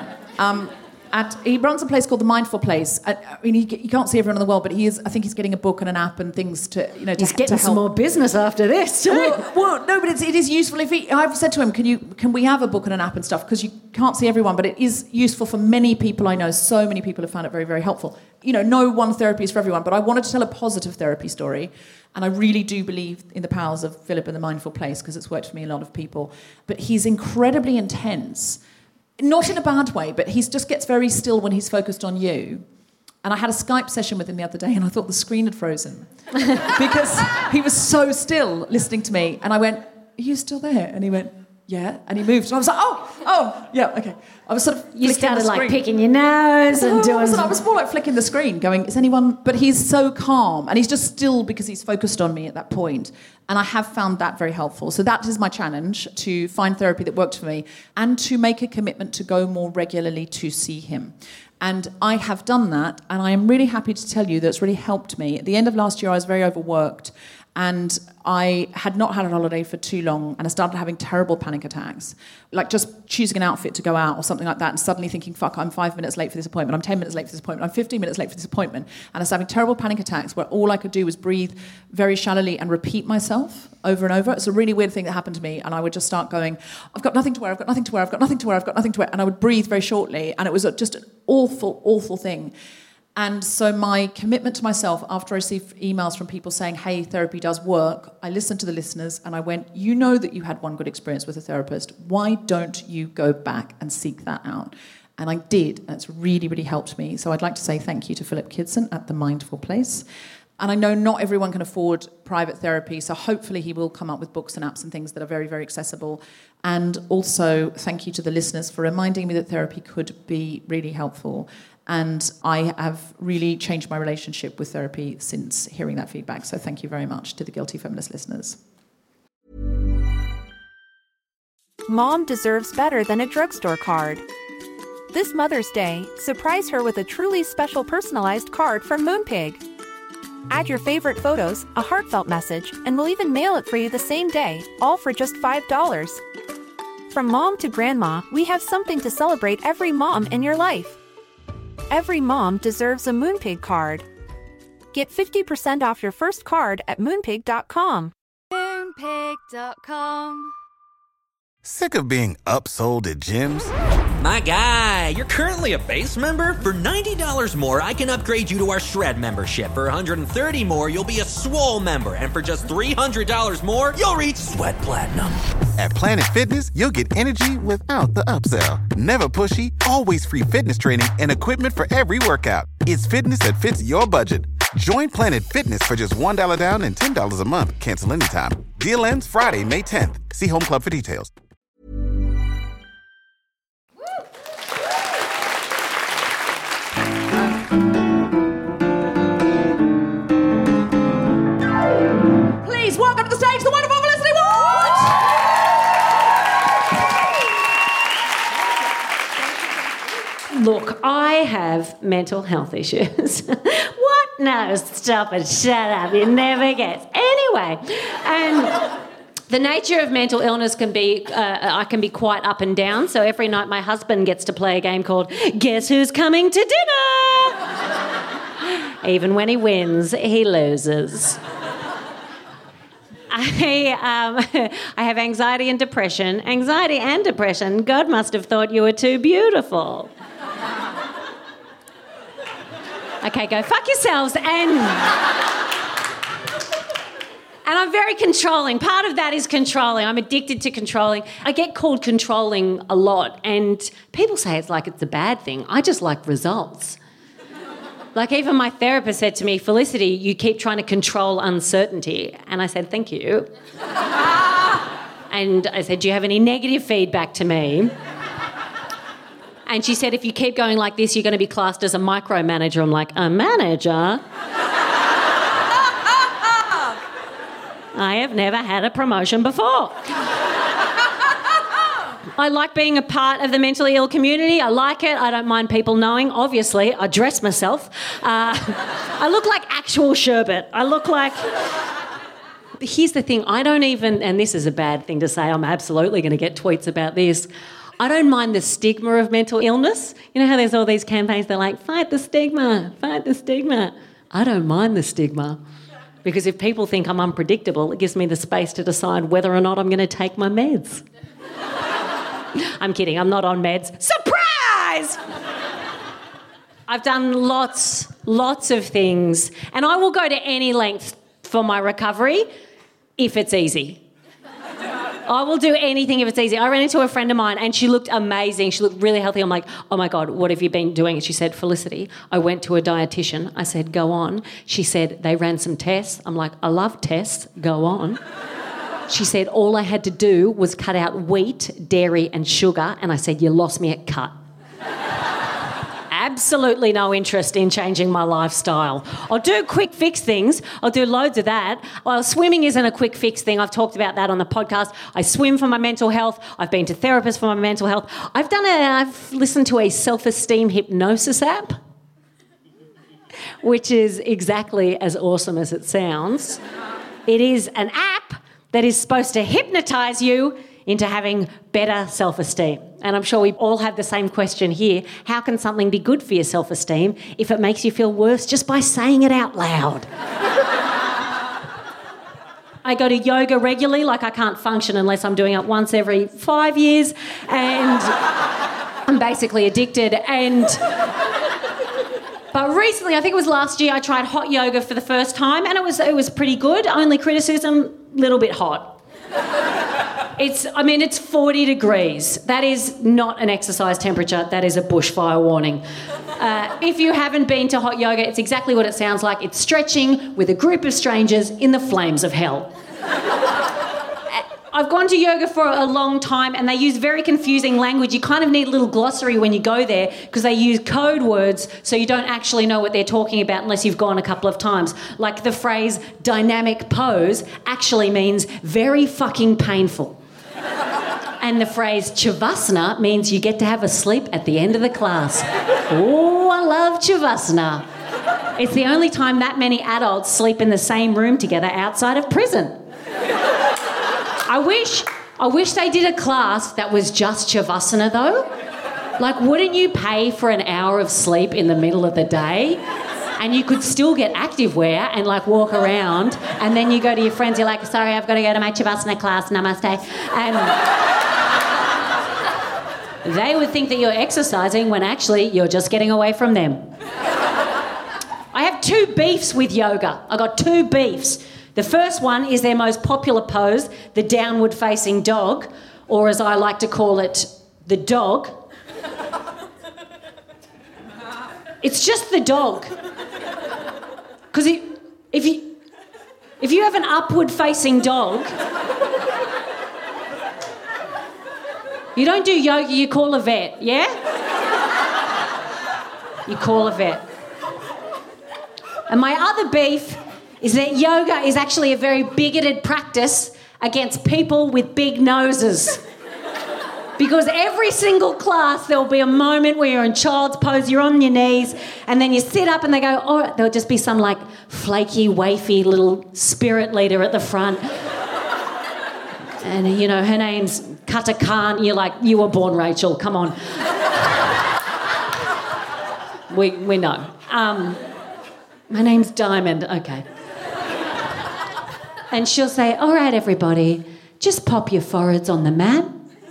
Yeah. He runs a place called The Mindful Place. I mean, he can't see everyone in the world, but I think he's getting a book and an app and things to, you know, he's getting some more business after this too. Well, no, but it is useful. I've said to him, can we have a book and an app and stuff? Because you can't see everyone, but it is useful for many people I know. So many people have found it very, very helpful. You know, no one therapy is for everyone, but I wanted to tell a positive therapy story. And I really do believe in the powers of Philip and The Mindful Place because it's worked for me and a lot of people. But he's incredibly intense. Not in a bad way, but he just gets very still when he's focused on you. And I had a Skype session with him the other day and I thought the screen had frozen because he was so still listening to me. And I went, are you still there? And he went, yeah. And he moved. And I was like, oh, yeah, okay. I was sort of you started like picking your nose and doing... I was more like flicking the screen going, is anyone... But he's so calm and he's just still because he's focused on me at that point. And I have found that very helpful. So that is my challenge, to find therapy that worked for me and to make a commitment to go more regularly to see him. And I have done that, and I am really happy to tell you that it's really helped me. At the end of last year, I was very overworked, and I had not had a holiday for too long, and I started having terrible panic attacks. Like just choosing an outfit to go out or something like that, and suddenly thinking, fuck, I'm 5 minutes late for this appointment, I'm 10 minutes late for this appointment, I'm 15 minutes late for this appointment. And I was having terrible panic attacks where all I could do was breathe very shallowly and repeat myself over and over. It's a really weird thing that happened to me, and I would just start going, I've got nothing to wear, I've got nothing to wear, I've got nothing to wear, I've got nothing to wear, and I would breathe very shortly, and it was just an awful, awful thing. And so my commitment to myself, after I received emails from people saying, hey, therapy does work, I listened to the listeners and I went, you know that you had one good experience with a therapist. Why don't you go back and seek that out? And I did, and it's really, really helped me. So I'd like to say thank you to Philip Kidson at The Mindful Place. And I know not everyone can afford private therapy, so hopefully he will come up with books and apps and things that are very, very accessible. And also thank you to the listeners for reminding me that therapy could be really helpful. And I have really changed my relationship with therapy since hearing that feedback. So thank you very much to the Guilty Feminist listeners. Mom deserves better than a drugstore card. This Mother's Day, surprise her with a truly special personalized card from Moonpig. Add your favorite photos, a heartfelt message, and we'll even mail it for you the same day, all for just $5. From mom to grandma, we have something to celebrate every mom in your life. Every mom deserves a Moonpig card. Get 50% off your first card at Moonpig.com. Moonpig.com. Sick of being upsold at gyms? My guy, you're currently a base member? For $90 more, I can upgrade you to our Shred membership. For $130 more, you'll be a Swole member. And for just $300 more, you'll reach Sweat Platinum. At Planet Fitness, you'll get energy without the upsell. Never pushy, always free fitness training and equipment for every workout. It's fitness that fits your budget. Join Planet Fitness for just $1 down and $10 a month. Cancel anytime. Deal ends Friday, May 10th. See Home Club for details. Please welcome to the stage the wonderful Felicity Wood! Look, I have mental health issues. What? No, stop it, shut up, you never guess. Anyway, and the nature of mental illness can be, I can be quite up and down, so every night my husband gets to play a game called Guess Who's Coming to Dinner? Even when he wins, he loses. I have anxiety and depression. Anxiety and depression, God must have thought you were too beautiful. Okay, go fuck yourselves and... And I'm very controlling. Part of that is controlling. I'm addicted to controlling. I get called controlling a lot, and people say it's like it's a bad thing. I just like results. Like even my therapist said to me, Felicity, you keep trying to control uncertainty. And I said, thank you. And I said, do you have any negative feedback to me? And she said, if you keep going like this, you're going to be classed as a micromanager. I'm like, a manager? I have never had a promotion before. I like being a part of the mentally ill community. I like it. I don't mind people knowing. Obviously, I dress myself. I look like actual sherbet. I look like... But here's the thing. I don't even... And this is a bad thing to say. I'm absolutely going to get tweets about this. I don't mind the stigma of mental illness. You know how there's all these campaigns, they're like, fight the stigma, fight the stigma. I don't mind the stigma. Because if people think I'm unpredictable, it gives me the space to decide whether or not I'm going to take my meds. I'm kidding, I'm not on meds. Surprise! I've done lots of things, and I will go to any length for my recovery if it's easy. I will do anything if it's easy. I ran into a friend of mine and she looked amazing. She looked really healthy. I'm like, oh my God, what have you been doing? And she said, Felicity, I went to a dietitian. I said, go on. She said, they ran some tests. I'm like, I love tests. Go on. She said, all I had to do was cut out wheat, dairy and sugar. And I said, you lost me at cut. Absolutely no interest in changing my lifestyle. I'll do quick fix things. I'll do loads of that. Well, swimming isn't a quick fix thing. I've talked about that on the podcast. I swim for my mental health. I've been to therapists for my mental health. I've listened to a self-esteem hypnosis app, which is exactly as awesome as it sounds. It is an app that is supposed to hypnotise you into having better self-esteem. And I'm sure we all have the same question here. How can something be good for your self-esteem if it makes you feel worse just by saying it out loud? I go to yoga regularly, like I can't function unless I'm doing it once every 5 years, and I'm basically addicted. But recently, I think it was last year, I tried hot yoga for the first time, and it was pretty good. Only criticism, little bit hot. It's 40 degrees. That is not an exercise temperature. That is a bushfire warning. If you haven't been to hot yoga, it's exactly what it sounds like. It's stretching with a group of strangers in the flames of hell. I've gone to yoga for a long time and they use very confusing language. You kind of need a little glossary when you go there because they use code words so you don't actually know what they're talking about unless you've gone a couple of times. Like the phrase dynamic pose actually means very fucking painful. And the phrase Shavasana means you get to have a sleep at the end of the class. Oh, I love Shavasana. It's the only time that many adults sleep in the same room together outside of prison. I wish they did a class that was just Shavasana though. Like, wouldn't you pay for an hour of sleep in the middle of the day? And you could still get activewear and like walk around, and then you go to your friends, you're like, sorry, I've got to go to my Shavasana class, namaste. And they would think that you're exercising when actually you're just getting away from them. I have 2 beefs with yoga. I got 2 beefs. The first one is their most popular pose, the downward facing dog, or as I like to call it, the dog. It's just the dog. Because if you have an upward facing dog, you don't do yoga, you call a vet, yeah? You call a vet. And my other beef is that yoga is actually a very bigoted practice against people with big noses. Because every single class there'll be a moment where you're in child's pose, you're on your knees, and then you sit up and they go, oh, there'll just be some like flaky, wafy little spirit leader at the front. And, you know, her name's Kata Khan. You're like, you were born Rachel, come on. We know. My name's Diamond, okay. And she'll say, all right, everybody, just pop your foreheads on the mat.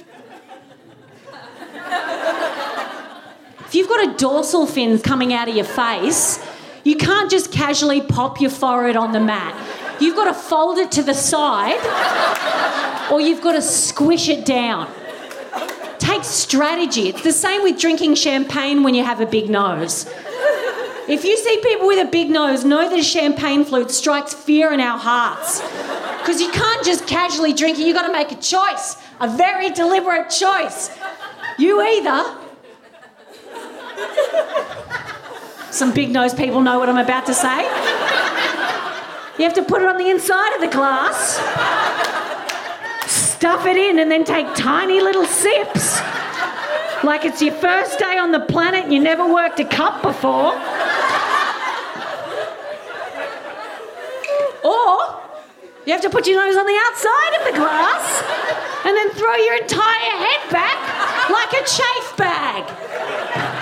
If you've got a dorsal fin coming out of your face, you can't just casually pop your forehead on the mat. You've got to fold it to the side or you've got to squish it down. Take strategy. It's the same with drinking champagne when you have a big nose. If you see people with a big nose, know that a champagne flute strikes fear in our hearts. Because you can't just casually drink it, you've got to make a choice, a very deliberate choice. You either... Some big nose people know what I'm about to say. You have to put it on the inside of the glass, stuff it in and then take tiny little sips. Like it's your first day on the planet and you never worked a cup before. Or you have to put your nose on the outside of the glass and then throw your entire head back like a chafe bag.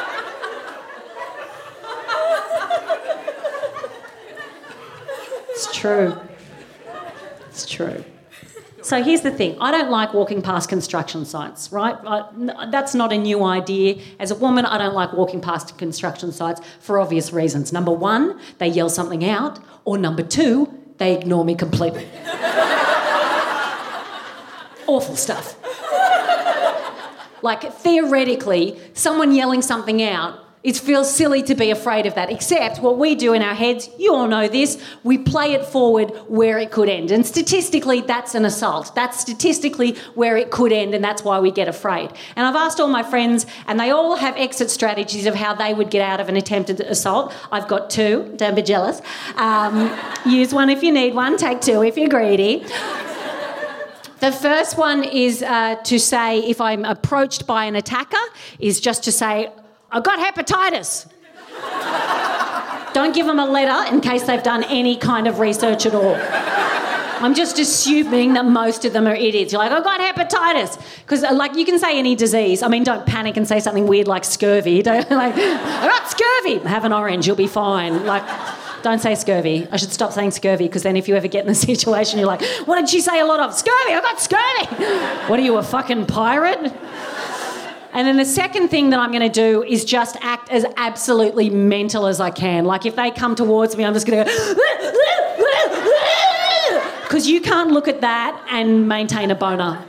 It's true. It's true. So here's the thing. I don't like walking past construction sites, right? That's not a new idea. As a woman, I don't like walking past construction sites for obvious reasons. Number one, they yell something out. Or number two, they ignore me completely. Awful stuff. Like, theoretically, someone yelling something out, it feels silly to be afraid of that, except what we do in our heads, you all know this, we play it forward where it could end. And statistically, that's an assault. That's statistically where it could end, and that's why we get afraid. And I've asked all my friends, and they all have exit strategies of how they would get out of an attempted assault. I've got two, don't be jealous. Use one if you need one, take two if you're greedy. The first one is to say, if I'm approached by an attacker, is just to say, I've got hepatitis. Don't give them a letter in case they've done any kind of research at all. I'm just assuming that most of them are idiots. You're like, I've got hepatitis. Because, like, you can say any disease. I mean, don't panic and say something weird like scurvy. Don't, like, I got scurvy. Have an orange, you'll be fine. Like, don't say scurvy. I should stop saying scurvy because then if you ever get in the situation, you're like, what did she say a lot of? Scurvy, I got scurvy. What are you, a fucking pirate? And then the second thing that I'm going to do is just act as absolutely mental as I can. Like, if they come towards me, I'm just going to go... Because you can't look at that and maintain a boner.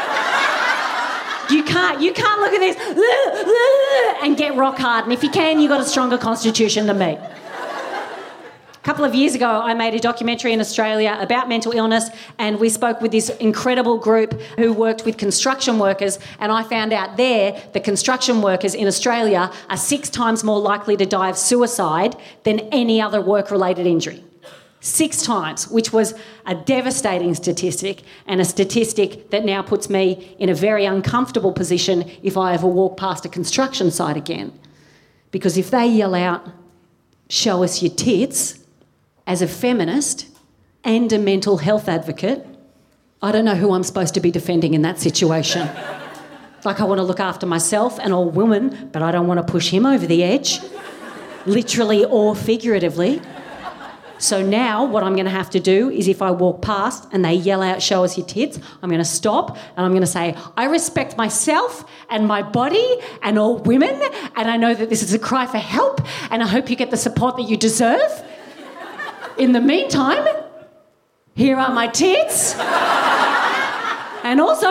You can't look at this and get rock hard. And if you can, you've got a stronger constitution than me. A couple of years ago, I made a documentary in Australia about mental illness, and we spoke with this incredible group who worked with construction workers, and I found out there the construction workers in Australia are 6 times more likely to die of suicide than any other work-related injury. 6 times, which was a devastating statistic, and a statistic that now puts me in a very uncomfortable position if I ever walk past a construction site again. Because if they yell out, "Show us your tits," as a feminist and a mental health advocate, I don't know who I'm supposed to be defending in that situation. Like, I want to look after myself and all women, but I don't want to push him over the edge, literally or figuratively. So now what I'm going to have to do is, if I walk past and they yell out, "Show us your tits," I'm going to stop and I'm going to say, I respect myself and my body and all women, and I know that this is a cry for help, and I hope you get the support that you deserve. In the meantime, here are my tits. And also,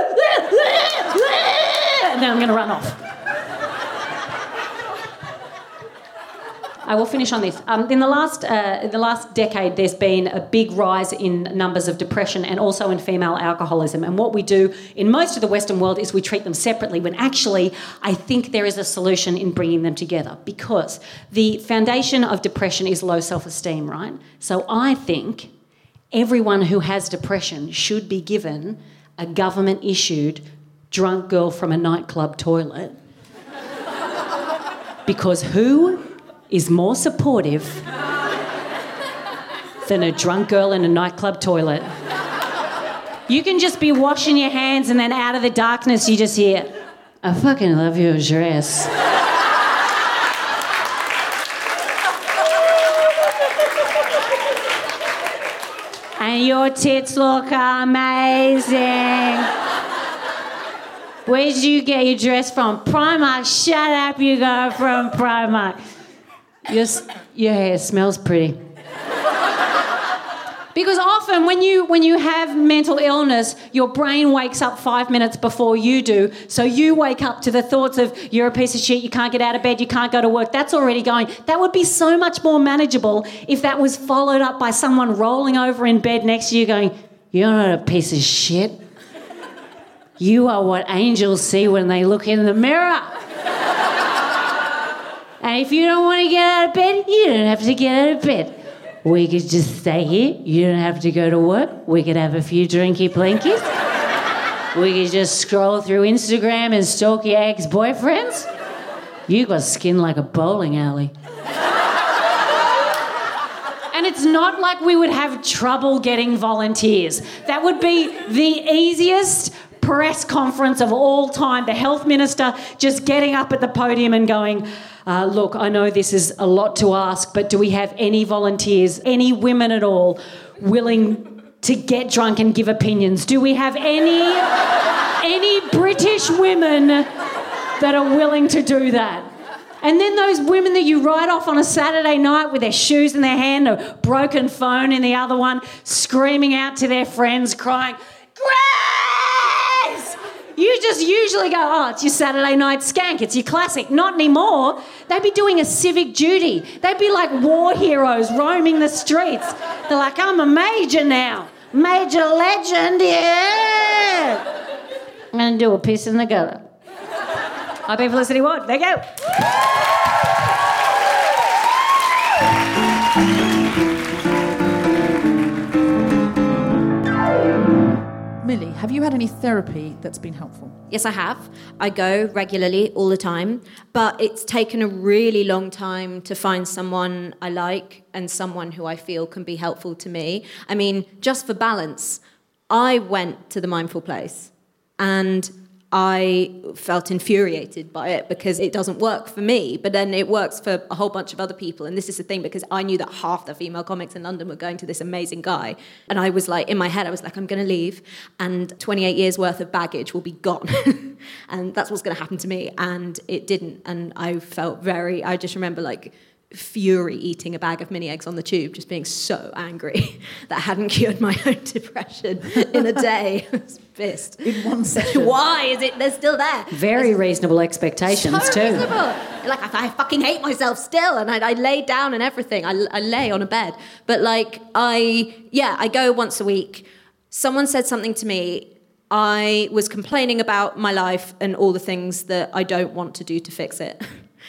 and then I'm going to run off. I will finish on this. In the last decade, there's been a big rise in numbers of depression and also in female alcoholism. And what we do in most of the Western world is we treat them separately, when actually I think there is a solution in bringing them together, because the foundation of depression is low self-esteem, right? So I think everyone who has depression should be given a government-issued drunk girl from a nightclub toilet. Because who is more supportive than a drunk girl in a nightclub toilet? You can just be washing your hands and then out of the darkness you just hear, "I fucking love your dress." And your tits look amazing. Where did you get your dress from? Primark. Shut up, you got it from Primark. Your hair smells pretty. Because often when you have mental illness, your brain wakes up 5 minutes before you do. So you wake up to the thoughts of you're a piece of shit, you can't get out of bed, you can't go to work. That's already going. That would be so much more manageable if that was followed up by someone rolling over in bed next to you going, you're not a piece of shit. You are what angels see when they look in the mirror. And if you don't want to get out of bed, you don't have to get out of bed. We could just stay here. You don't have to go to work. We could have a few drinky plinkies. We could just scroll through Instagram and stalk your ex-boyfriends. You got skin like a bowling alley. And it's not like we would have trouble getting volunteers. That would be the easiest press conference of all time. The health minister just getting up at the podium and going, look, I know this is a lot to ask, but do we have any volunteers, any women at all willing to get drunk and give opinions? Do we have any British women that are willing to do that? And then those women that you write off on a Saturday night with their shoes in their hand, a broken phone in the other one, screaming out to their friends, crying, Grace! You just usually go, oh, it's your Saturday night skank, it's your classic. Not anymore. They'd be doing a civic duty. They'd be like war heroes roaming the streets. They're like, I'm a major now. Major legend, yeah. I'm going to do a piss in the gutter. I've been Felicity Ward. There you go. Millie, have you had any therapy that's been helpful? Yes, I have. I go regularly all the time, but it's taken a really long time to find someone I like and someone who I feel can be helpful to me. I mean, just for balance, I went to the Mindful Place and I felt infuriated by it because it doesn't work for me, but then it works for a whole bunch of other people. And this is the thing, because I knew that half the female comics in London were going to this amazing guy. And I was like, in my head, I was like, I'm going to leave and 28 years worth of baggage will be gone. And that's what's going to happen to me. And it didn't. And I felt I just remember like fury eating a bag of mini eggs on the tube, just being so angry that I hadn't cured my own depression in a day. I was pissed. In one session. Why is it they're still there? Very reasonable expectations so too. Reasonable. Like I fucking hate myself still, and I lay down and everything. I lay on a bed, but like I go once a week. Someone said something to me. I was complaining about my life and all the things that I don't want to do to fix it.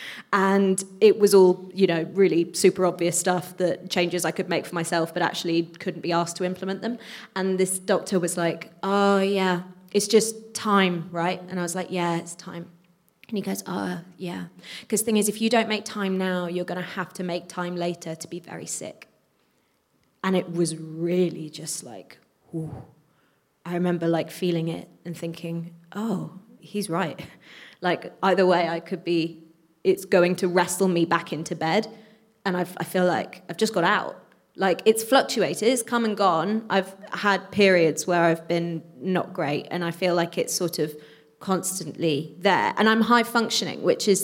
And it was all, really super obvious stuff, that changes I could make for myself, but actually couldn't be asked to implement them. And this doctor was like, oh, yeah, it's just time, right? And I was like, yeah, it's time. And he goes, oh, yeah. Because the thing is, if you don't make time now, you're going to have to make time later to be very sick. And it was really just like, ooh. I remember like feeling it and thinking, oh, he's right. Like either way, it's going to wrestle me back into bed, and I feel like I've just got out. Like, it's fluctuated, it's come and gone. I've had periods where I've been not great, and I feel like it's sort of constantly there. And I'm high functioning, which is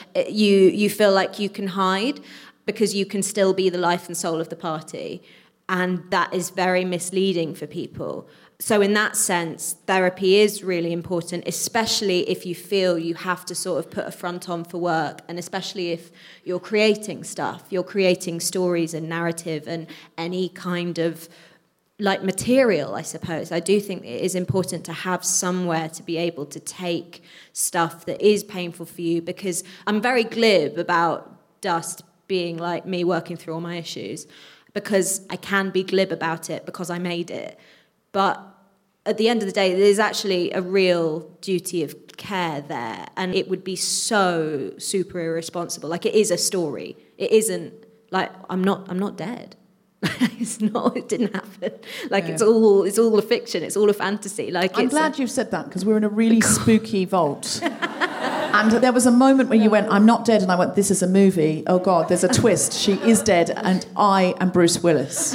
you feel like you can hide because you can still be the life and soul of the party, and that is very misleading for people. So in that sense, therapy is really important, especially if you feel you have to sort of put a front on for work, and especially if you're creating stuff, you're creating stories and narrative and any kind of like material, I suppose. I do think it is important to have somewhere to be able to take stuff that is painful for you, because I'm very glib about Dust being like me working through all my issues, because I can be glib about it because I made it. But at the end of the day, there's actually a real duty of care there, and it would be so super irresponsible. Like, it is a story. It isn't like I'm not dead. It's not. It didn't happen. Like, yeah. It's all a fiction. It's all a fantasy. Like, I'm glad you've said that, because we're in a really spooky vault. And there was a moment where you went, I'm not dead, and I went, this is a movie. Oh God, there's a twist. She is dead, and I am Bruce Willis.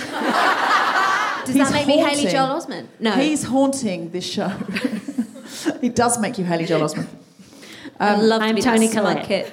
Does that make me Haley Joel Osment? No. He's haunting this show. He does make you Haley Joel Osment. I'm Toni Collette.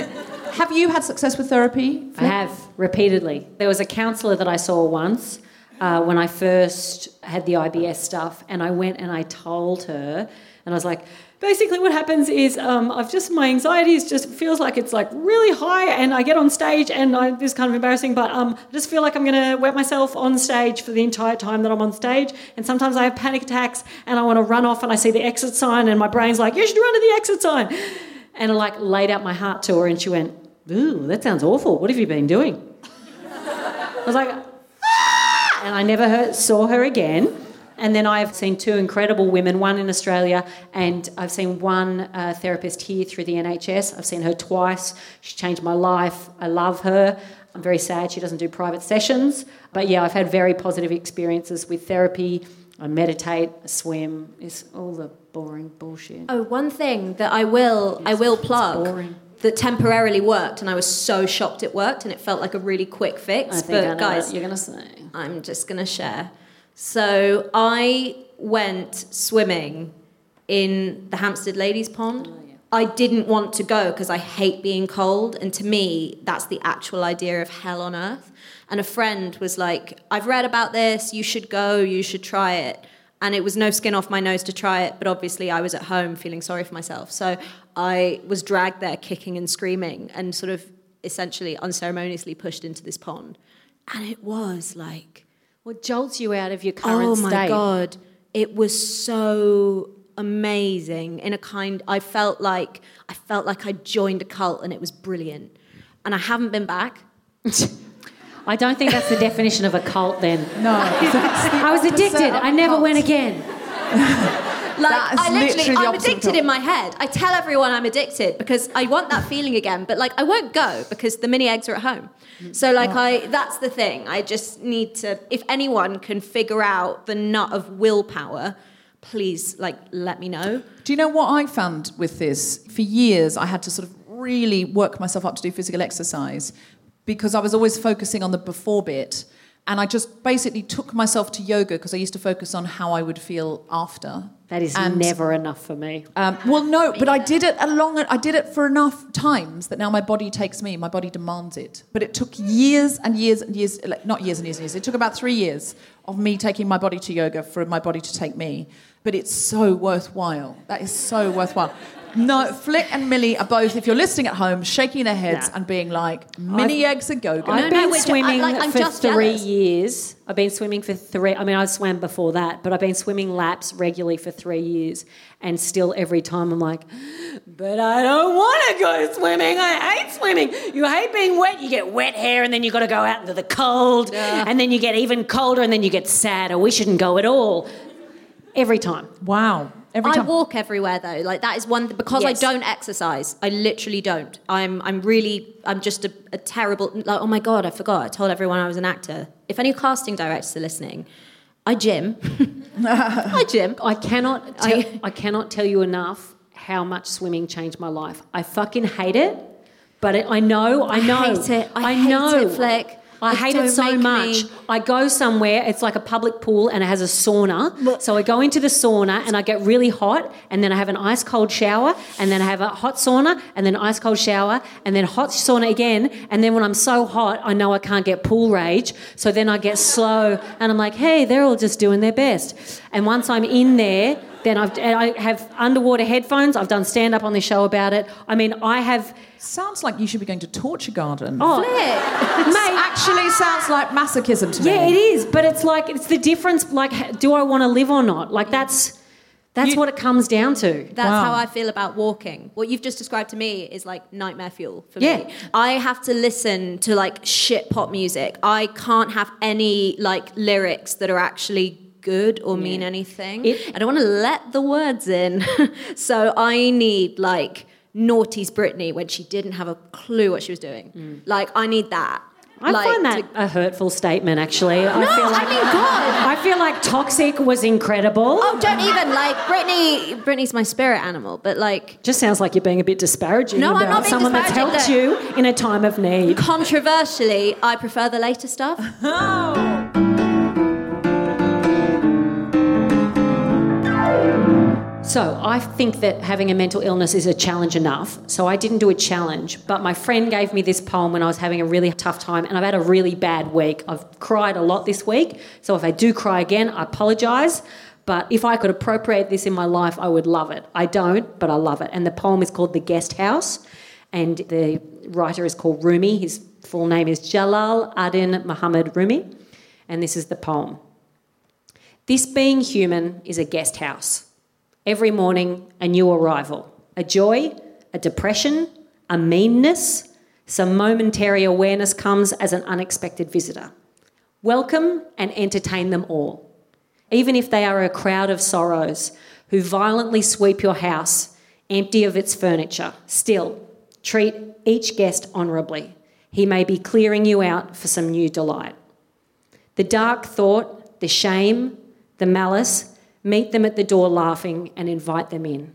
Have you had success with therapy? I have, repeatedly. There was a counsellor that I saw once when I first had the IBS stuff, and I went and I told her, and I was like, basically what happens is my anxiety just feels like it's like really high, and I get on stage and this is kind of embarrassing, but I just feel like I'm going to wet myself on stage for the entire time that I'm on stage, and sometimes I have panic attacks and I want to run off and I see the exit sign and my brain's like, you should run to the exit sign. And I like laid out my heart to her and she went, ooh, that sounds awful. What have you been doing? I was like, ah! And I never saw her again. And then I've seen two incredible women, one in Australia, and I've seen one therapist here through the NHS. I've seen her twice. She changed my life. I love her. I'm very sad she doesn't do private sessions. But yeah, I've had very positive experiences with therapy. I meditate, I swim. It's all the boring bullshit. Oh, one thing that I will plug that temporarily worked, and I was so shocked it worked, and it felt like a really quick fix. I think I know what you're going to say. I'm just going to share. So I went swimming in the Hampstead Ladies Pond. Oh, yeah. I didn't want to go because I hate being cold, and to me, that's the actual idea of hell on earth. And a friend was like, I've read about this, you should go, you should try it. And it was no skin off my nose to try it, but obviously I was at home feeling sorry for myself. So I was dragged there kicking and screaming and sort of essentially unceremoniously pushed into this pond. And it was like... What jolts you out of your current state? Oh my God. It was so amazing. In a kind, I felt like I joined a cult and it was brilliant. And I haven't been back. I don't think that's the definition of a cult then. No. I was addicted. I never went again. I'm addicted in my head. I tell everyone I'm addicted because I want that feeling again, but I won't go because the mini eggs are at home. So that's the thing. I just need to, if anyone can figure out the nut of willpower, please let me know. Do you know what I found with this? For years I had to sort of really work myself up to do physical exercise because I was always focusing on the before bit. And I just basically took myself to yoga because I used to focus on how I would feel after. That is never enough for me. Well, no, but I did it for enough times that now my body takes me, my body demands it. But it took years and years and years, not years and years and years, it took about 3 years of me taking my body to yoga for my body to take me. But it's so worthwhile. That is so worthwhile. No, Flick and Millie are both, if you're listening at home, shaking their heads and being like, mini eggs a go-go. I've been swimming for 3 years. I've been swimming for 3... I mean, I swam before that, but I've been swimming laps regularly for 3 years. And still every time I'm like, but I don't want to go swimming. I hate swimming. You hate being wet. You get wet hair and then you've got to go out into the cold. And then you get even colder and then you get sadder. We shouldn't go at all. Every time. Wow. Every time. I walk everywhere though. That is one because I don't exercise. I literally don't. I'm just a terrible. Oh my God, I forgot. I told everyone I was an actor. If any casting directors are listening, I gym. I gym. I cannot tell you enough how much swimming changed my life. I fucking hate it, but I know. I hate it. I hate it, Flick. I hate it so much. I go somewhere, it's like a public pool and it has a sauna. So I go into the sauna and I get really hot and then I have an ice cold shower and then I have a hot sauna and then ice cold shower and then hot sauna again. And then when I'm so hot, I know I can't get pool rage. So then I get slow and I'm like, hey, they're all just doing their best. And once I'm in there, then I have underwater headphones. I've done stand-up on this show about it. I mean, I have... Sounds like you should be going to Torture Garden. Oh, mate, actually sounds like masochism to me. Yeah, it is, but it's the difference, do I want to live or not? That's what it comes down to. That's how I feel about walking. What you've just described to me is nightmare fuel for me. I have to listen to shit pop music. I can't have any lyrics that are actually good or mean anything. I don't want to let the words in. So I need Naughty's Britney when she didn't have a clue what she was doing. I need that. I find that a hurtful statement, actually. No, God. I feel like Toxic was incredible. Oh, don't even, Britney's my spirit animal, but Just sounds like you're being a bit disparaging about someone that's helped you in a time of need. Controversially, I prefer the later stuff. So I think that having a mental illness is a challenge enough. So I didn't do a challenge, but my friend gave me this poem when I was having a really tough time, and I've had a really bad week. I've cried a lot this week, so if I do cry again, I apologise. But if I could appropriate this in my life, I would love it. I don't, but I love it. And the poem is called The Guest House, and the writer is called Rumi. His full name is Jalal ad-Din Muhammad Rumi, and this is the poem. This being human is a guest house. Every morning, a new arrival, a joy, a depression, a meanness, some momentary awareness comes as an unexpected visitor. Welcome and entertain them all, even if they are a crowd of sorrows who violently sweep your house empty of its furniture. Still, treat each guest honourably. He may be clearing you out for some new delight. The dark thought, the shame, the malice, meet them at the door laughing and invite them in.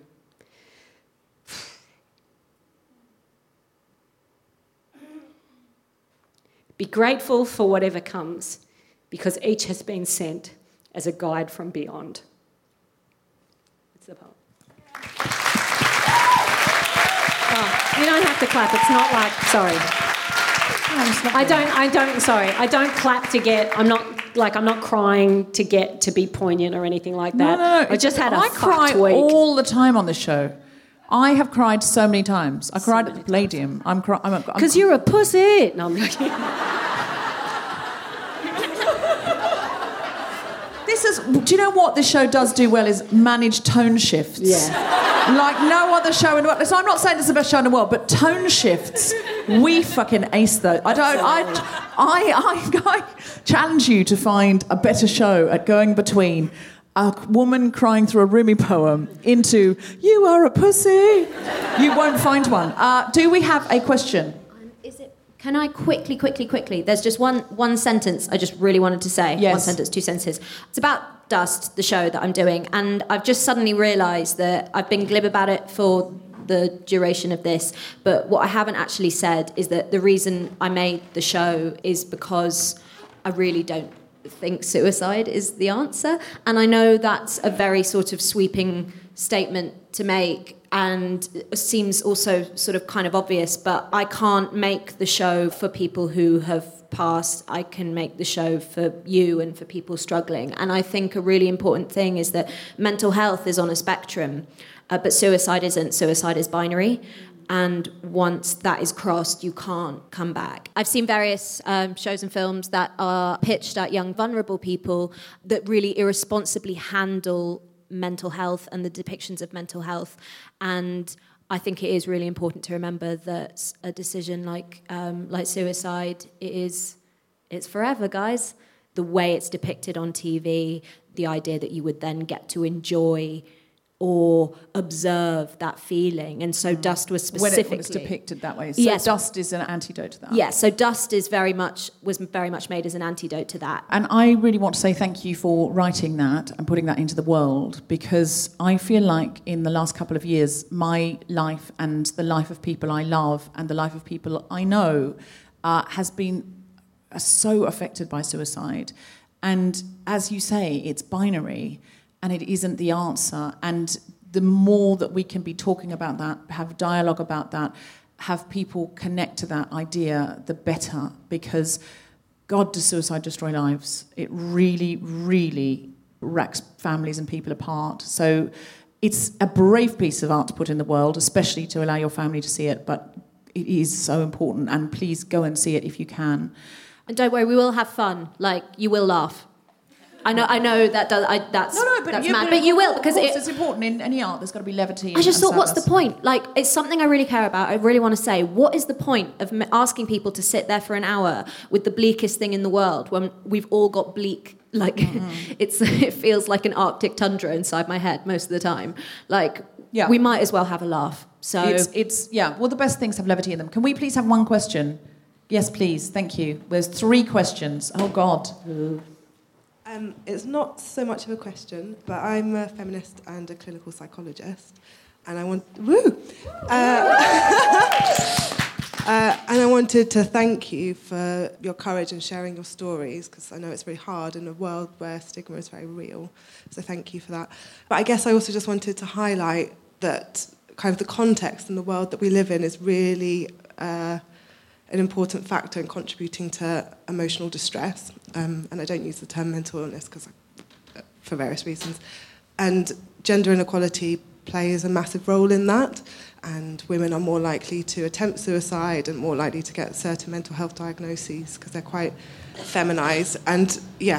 Be grateful for whatever comes, because each has been sent as a guide from beyond. It's the poem. Oh, you don't have to clap. It's not like, sorry. I don't clap to get, I'm not crying to get to be poignant or anything like that. No. I just had a fucked cry week. all the time on this show. I have cried so many times. I cried at the Palladium. Because you're a pussy. No, I'm joking. Do you know what this show does do well is manage tone shifts. Yeah. Like no other show in the world. So I'm not saying it's the best show in the world, but tone shifts, we fucking ace those. I challenge you to find a better show at going between a woman crying through a Rumi poem into "You are a pussy." You won't find one. Do we have a question? Can I quickly? There's just one sentence I just really wanted to say. Yes. One sentence, two sentences. It's about Dust, the show that I'm doing, and I've just suddenly realised that I've been glib about it for the duration of this, but what I haven't actually said is that the reason I made the show is because I really don't think suicide is the answer. And I know that's a very sort of sweeping statement to make, and it seems also sort of kind of obvious, but I can't make the show for people who have passed. I can make the show for you and for people struggling. And I think a really important thing is that mental health is on a spectrum, but suicide isn't. Suicide is binary. And once that is crossed, you can't come back. I've seen various shows and films that are pitched at young, vulnerable people that really irresponsibly handle mental health and the depictions of mental health. And I think it is really important to remember that a decision like suicide, it's forever, guys. The way it's depicted on TV, the idea that you would then get to enjoy or observe that feeling. And so Dust was specifically... When it's depicted that way. So yes. Dust is an antidote to that. Yes, so Dust was very much made as an antidote to that. And I really want to say thank you for writing that and putting that into the world, because I feel like in the last couple of years, my life and the life of people I love and the life of people I know has been so affected by suicide. And as you say, it's binary, and it isn't the answer. And the more that we can be talking about that, have dialogue about that, have people connect to that idea, the better. Because God, does suicide destroy lives? It really, really wrecks families and people apart. So it's a brave piece of art to put in the world, especially to allow your family to see it. But it is so important, and please go and see it if you can. And don't worry, we will have fun. Like, you will laugh. I know that does. That's mad, but you will, because it's important in any art. There's got to be levity. I just thought, what's the point? Like, it's something I really care about. I really want to say, what is the point of asking people to sit there for an hour with the bleakest thing in the world when we've all got bleak? Like, it feels like an Arctic tundra inside my head most of the time. Like, we might as well have a laugh. So it's well, the best things have levity in them. Can we please have one question? Yes, please. Thank you. There's 3 questions. Oh God. It's not so much of a question, but I'm a feminist and a clinical psychologist, and I want wanted to thank you for your courage in sharing your stories, because I know it's very hard in a world where stigma is very real. So thank you for that. But I guess I also just wanted to highlight that kind of the context and the world that we live in is really an important factor in contributing to emotional distress. And I don't use the term mental illness for various reasons. And gender inequality plays a massive role in that. And women are more likely to attempt suicide and more likely to get certain mental health diagnoses because they're quite feminized. And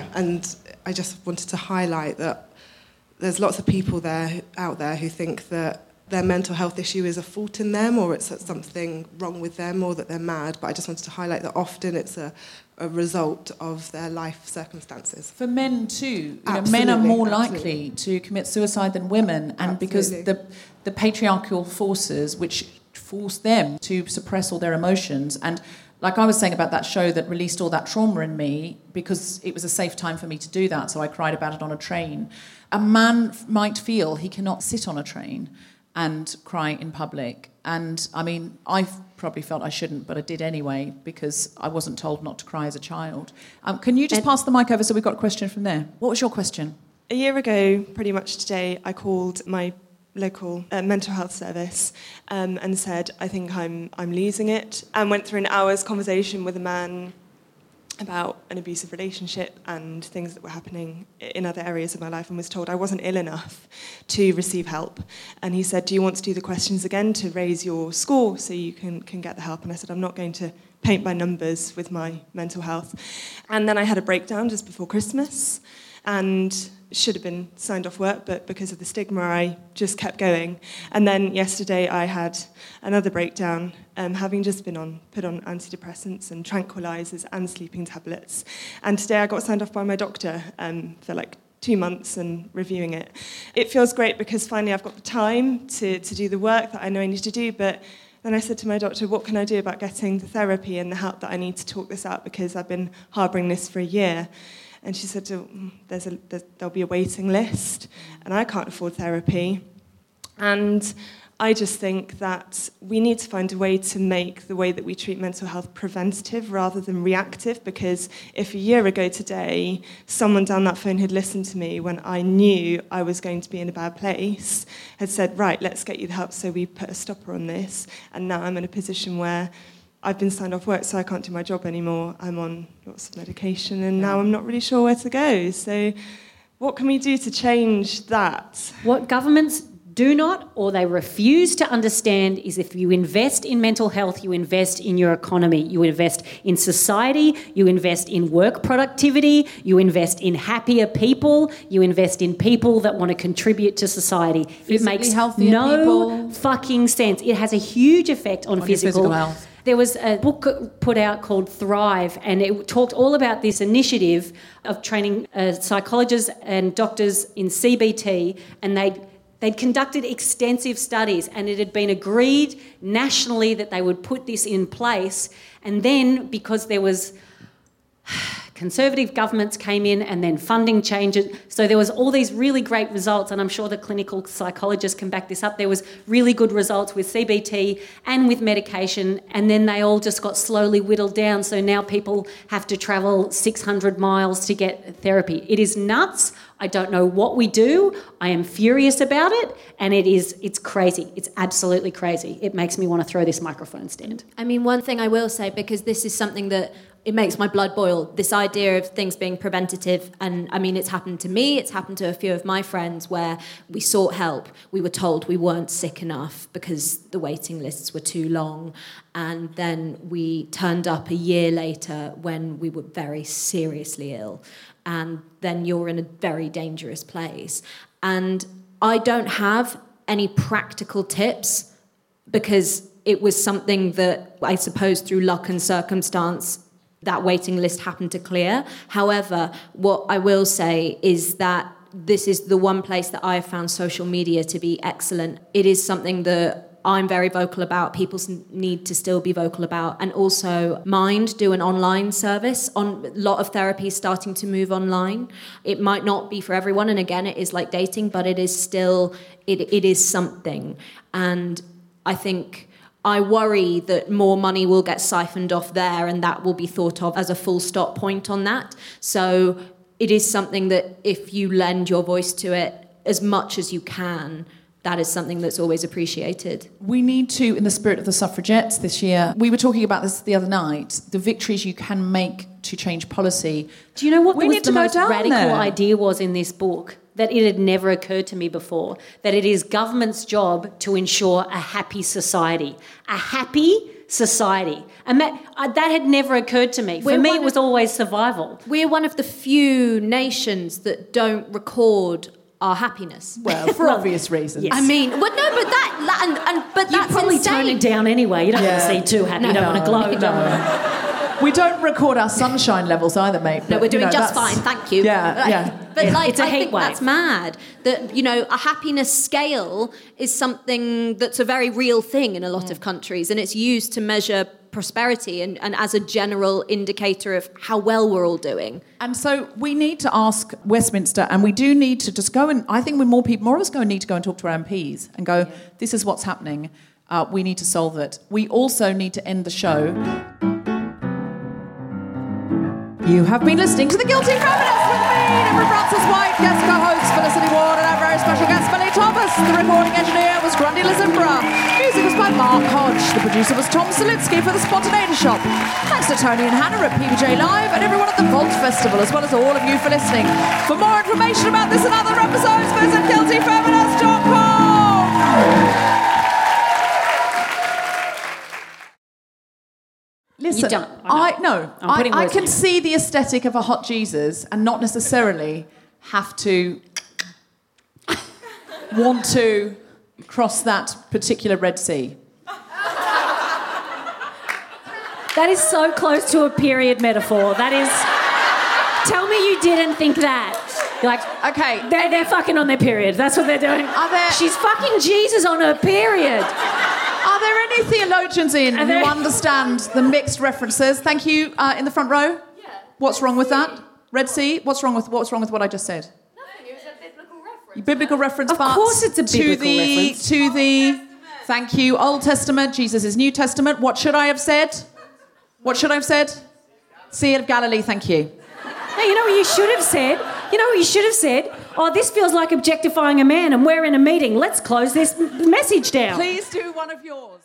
I just wanted to highlight that there's lots of people out there who think that their mental health issue is a fault in them, or it's something wrong with them, or that they're mad. But I just wanted to highlight that often it's a result of their life circumstances. For men too, men are more likely to commit suicide than women, and because the patriarchal forces which force them to suppress all their emotions, and like I was saying about that show that released all that trauma in me, because it was a safe time for me to do that, so I cried about it on a train. A man might feel he cannot sit on a train and cry in public. And I mean, I probably felt I shouldn't, but I did anyway, because I wasn't told not to cry as a child. Can you just pass the mic over so we've got a question from there? What was your question? A year ago, pretty much today, I called my local mental health service and said, I think I'm losing it, and went through an hour's conversation with a man about an abusive relationship and things that were happening in other areas of my life, and was told I wasn't ill enough to receive help. And he said, do you want to do the questions again to raise your score so you can get the help? And I said, I'm not going to paint by numbers with my mental health. And then I had a breakdown just before Christmas and should have been signed off work, but because of the stigma, I just kept going. And then yesterday I had another breakdown, having just been put on antidepressants and tranquilizers and sleeping tablets. And today I got signed off by my doctor for like 2 months and reviewing it. It feels great because finally I've got the time to do the work that I know I need to do, but then I said to my doctor, what can I do about getting the therapy and the help that I need to talk this out, because I've been harbouring this for a year. And she said, there'll be a waiting list, and I can't afford therapy. And I just think that we need to find a way to make the way that we treat mental health preventative rather than reactive, because if a year ago today someone down that phone had listened to me when I knew I was going to be in a bad place, had said, right, let's get you the help, so we put a stopper on this, and now I'm in a position where I've been signed off work, so I can't do my job anymore. I'm on lots of medication, and now I'm not really sure where to go. So what can we do to change that? What governments do not, or they refuse to understand, is if you invest in mental health, you invest in your economy, you invest in society, you invest in work productivity, you invest in happier people, you invest in people that want to contribute to society. It makes no fucking sense. It has a huge effect on physical health. There was a book put out called Thrive, and it talked all about this initiative of training psychologists and doctors in CBT, and they'd conducted extensive studies, and it had been agreed nationally that they would put this in place. And then, because there was Conservative governments came in, and then funding changes. So there was all these really great results, and I'm sure the clinical psychologists can back this up. There was really good results with CBT and with medication, and then they all just got slowly whittled down. So now people have to travel 600 miles to get therapy. It is nuts. I don't know what we do. I am furious about it, and it's crazy. It's absolutely crazy. It makes me want to throw this microphone stand. I mean, one thing I will say, because this is something that it makes my blood boil, this idea of things being preventative. And I mean, it's happened to me, it's happened to a few of my friends where we sought help. We were told we weren't sick enough because the waiting lists were too long. And then we turned up a year later when we were very seriously ill. And then you're in a very dangerous place. And I don't have any practical tips, because it was something that I suppose through luck and circumstance that waiting list happened to clear. However, what I will say is that this is the one place that I have found social media to be excellent. It is something that I'm very vocal about, people need to still be vocal about, and also Mind do an online service. A lot of therapy is starting to move online. It might not be for everyone, and again, it is like dating, but it is still, it is something. And I think I worry that more money will get siphoned off there, and that will be thought of as a full stop point on that. So it is something that if you lend your voice to it as much as you can, that is something that's always appreciated. We need to, in the spirit of the suffragettes this year, we were talking about this the other night, the victories you can make to change policy. Do you know what we was need the to go most down radical there. idea was in this book? That it had never occurred to me before, that it is government's job to ensure a happy society. A happy society. And that had never occurred to me. For me, it was always survival. We're one of the few nations that don't record our happiness. Well, for obvious reasons. Yes. I mean, but that's You probably insane. tone it down anyway. You don't want to see too happy. You don't want to glow. No. We don't record our sunshine levels either, mate. No, but, we're doing you know, just that's- fine, thank you. Yeah. But It's a I heat think wave. that's mad. That, a happiness scale is something that's a very real thing in a lot of countries, and it's used to measure prosperity and as a general indicator of how well we're all doing. And so we need to ask Westminster, and we do need to just go and, I think when more of us need to go and talk to our MPs and go, this is what's happening, we need to solve it. We also need to end the show. You have been listening to The Guilty Feminist with me, Deborah Frances-White, guest co-host Felicity Ward, and our very special guest, Billy Thomas. The recording engineer was Grundy Lizimbra. Music was by Mark Hodge. The producer was Tom Selitsky for The Spontaneity Shop. Thanks to Tony and Hannah at PBJ Live and everyone at the Vault Festival, as well as all of you for listening. For more information about this and other episodes, visit guiltyfeminist.com. Listen, You don't. I I can see the aesthetic of a hot Jesus and not necessarily have to want to cross that particular Red Sea. That is so close to a period metaphor. That is... Tell me you didn't think that. You're like, okay, they're fucking on their period. That's what they're doing. She's fucking Jesus on her period. Are there any theologians who understand the mixed references? Thank you. In the front row. Yeah. What's wrong with that? Red Sea. What's wrong with what I just said? Nothing. It was a biblical reference. Biblical reference. Of course, it's a biblical reference. To the. Thank you. Old Testament. Jesus is New Testament. What should I have said? What should I have said? Sea of Galilee. Thank you. No, you know what you should have said? Oh, this feels like objectifying a man and we're in a meeting. Let's close this message down. Please do one of yours.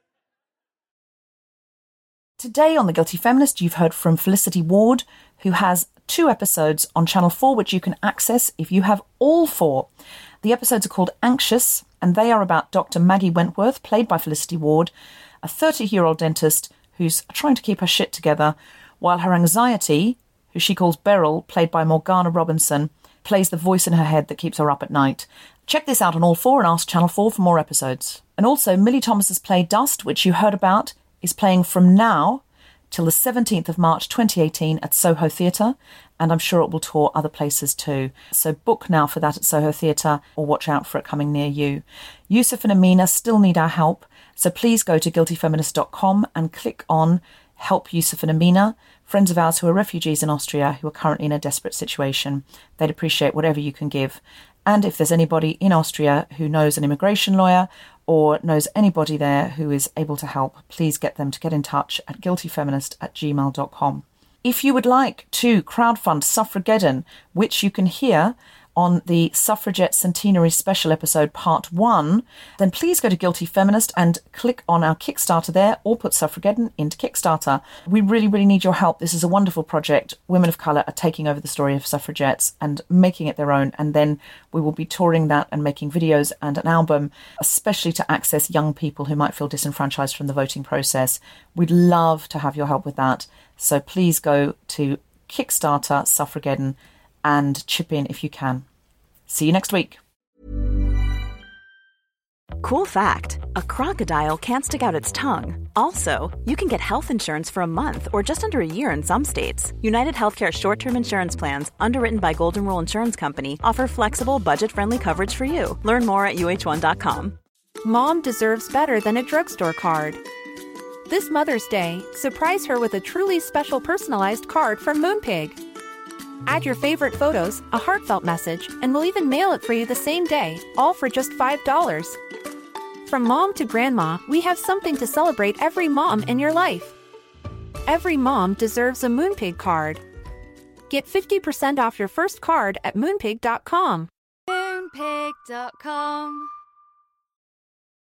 Today on The Guilty Feminist, you've heard from Felicity Ward, who has 2 episodes on Channel 4, which you can access if you have all 4. The episodes are called Anxious, and they are about Dr. Maggie Wentworth, played by Felicity Ward, a 30-year-old dentist who's trying to keep her shit together, while her anxiety, who she calls Beryl, played by Morgana Robinson, plays the voice in her head that keeps her up at night. Check this out on All 4 and ask Channel 4 for more episodes. And also, Millie Thomas's play Dust, which you heard about, is playing from now till the 17th of March 2018 at Soho Theatre, and I'm sure it will tour other places too. So book now for that at Soho Theatre, or watch out for it coming near you. Yusuf and Amina still need our help, so please go to guiltyfeminist.com and click on Help Yusuf and Amina, friends of ours who are refugees in Austria who are currently in a desperate situation. They'd appreciate whatever you can give. And if there's anybody in Austria who knows an immigration lawyer or knows anybody there who is able to help, please get them to get in touch at guiltyfeminist@gmail.com. If you would like to crowdfund Suffrageddon, which you can hear on the Suffragette Centenary Special Episode Part 1, then please go to Guilty Feminist and click on our Kickstarter there, or put Suffrageddon into Kickstarter. We really, really need your help. This is a wonderful project. Women of colour are taking over the story of suffragettes and making it their own, and then we will be touring that and making videos and an album, especially to access young people who might feel disenfranchised from the voting process. We'd love to have your help with that. So please go to Kickstarter Suffrageddon and chip in if you can. See you next week. Cool fact, a crocodile can't stick out its tongue. Also, you can get health insurance for a month or just under a year in some states. United Healthcare short-term insurance plans, underwritten by Golden Rule Insurance Company, offer flexible, budget-friendly coverage for you. Learn more at uh1.com. Mom deserves better than a drugstore card. This Mother's Day, surprise her with a truly special personalized card from Moonpig. Add your favorite photos, a heartfelt message, and we'll even mail it for you the same day, all for just $5. From mom to grandma, we have something to celebrate every mom in your life. Every mom deserves a Moonpig card. Get 50% off your first card at moonpig.com. Moonpig.com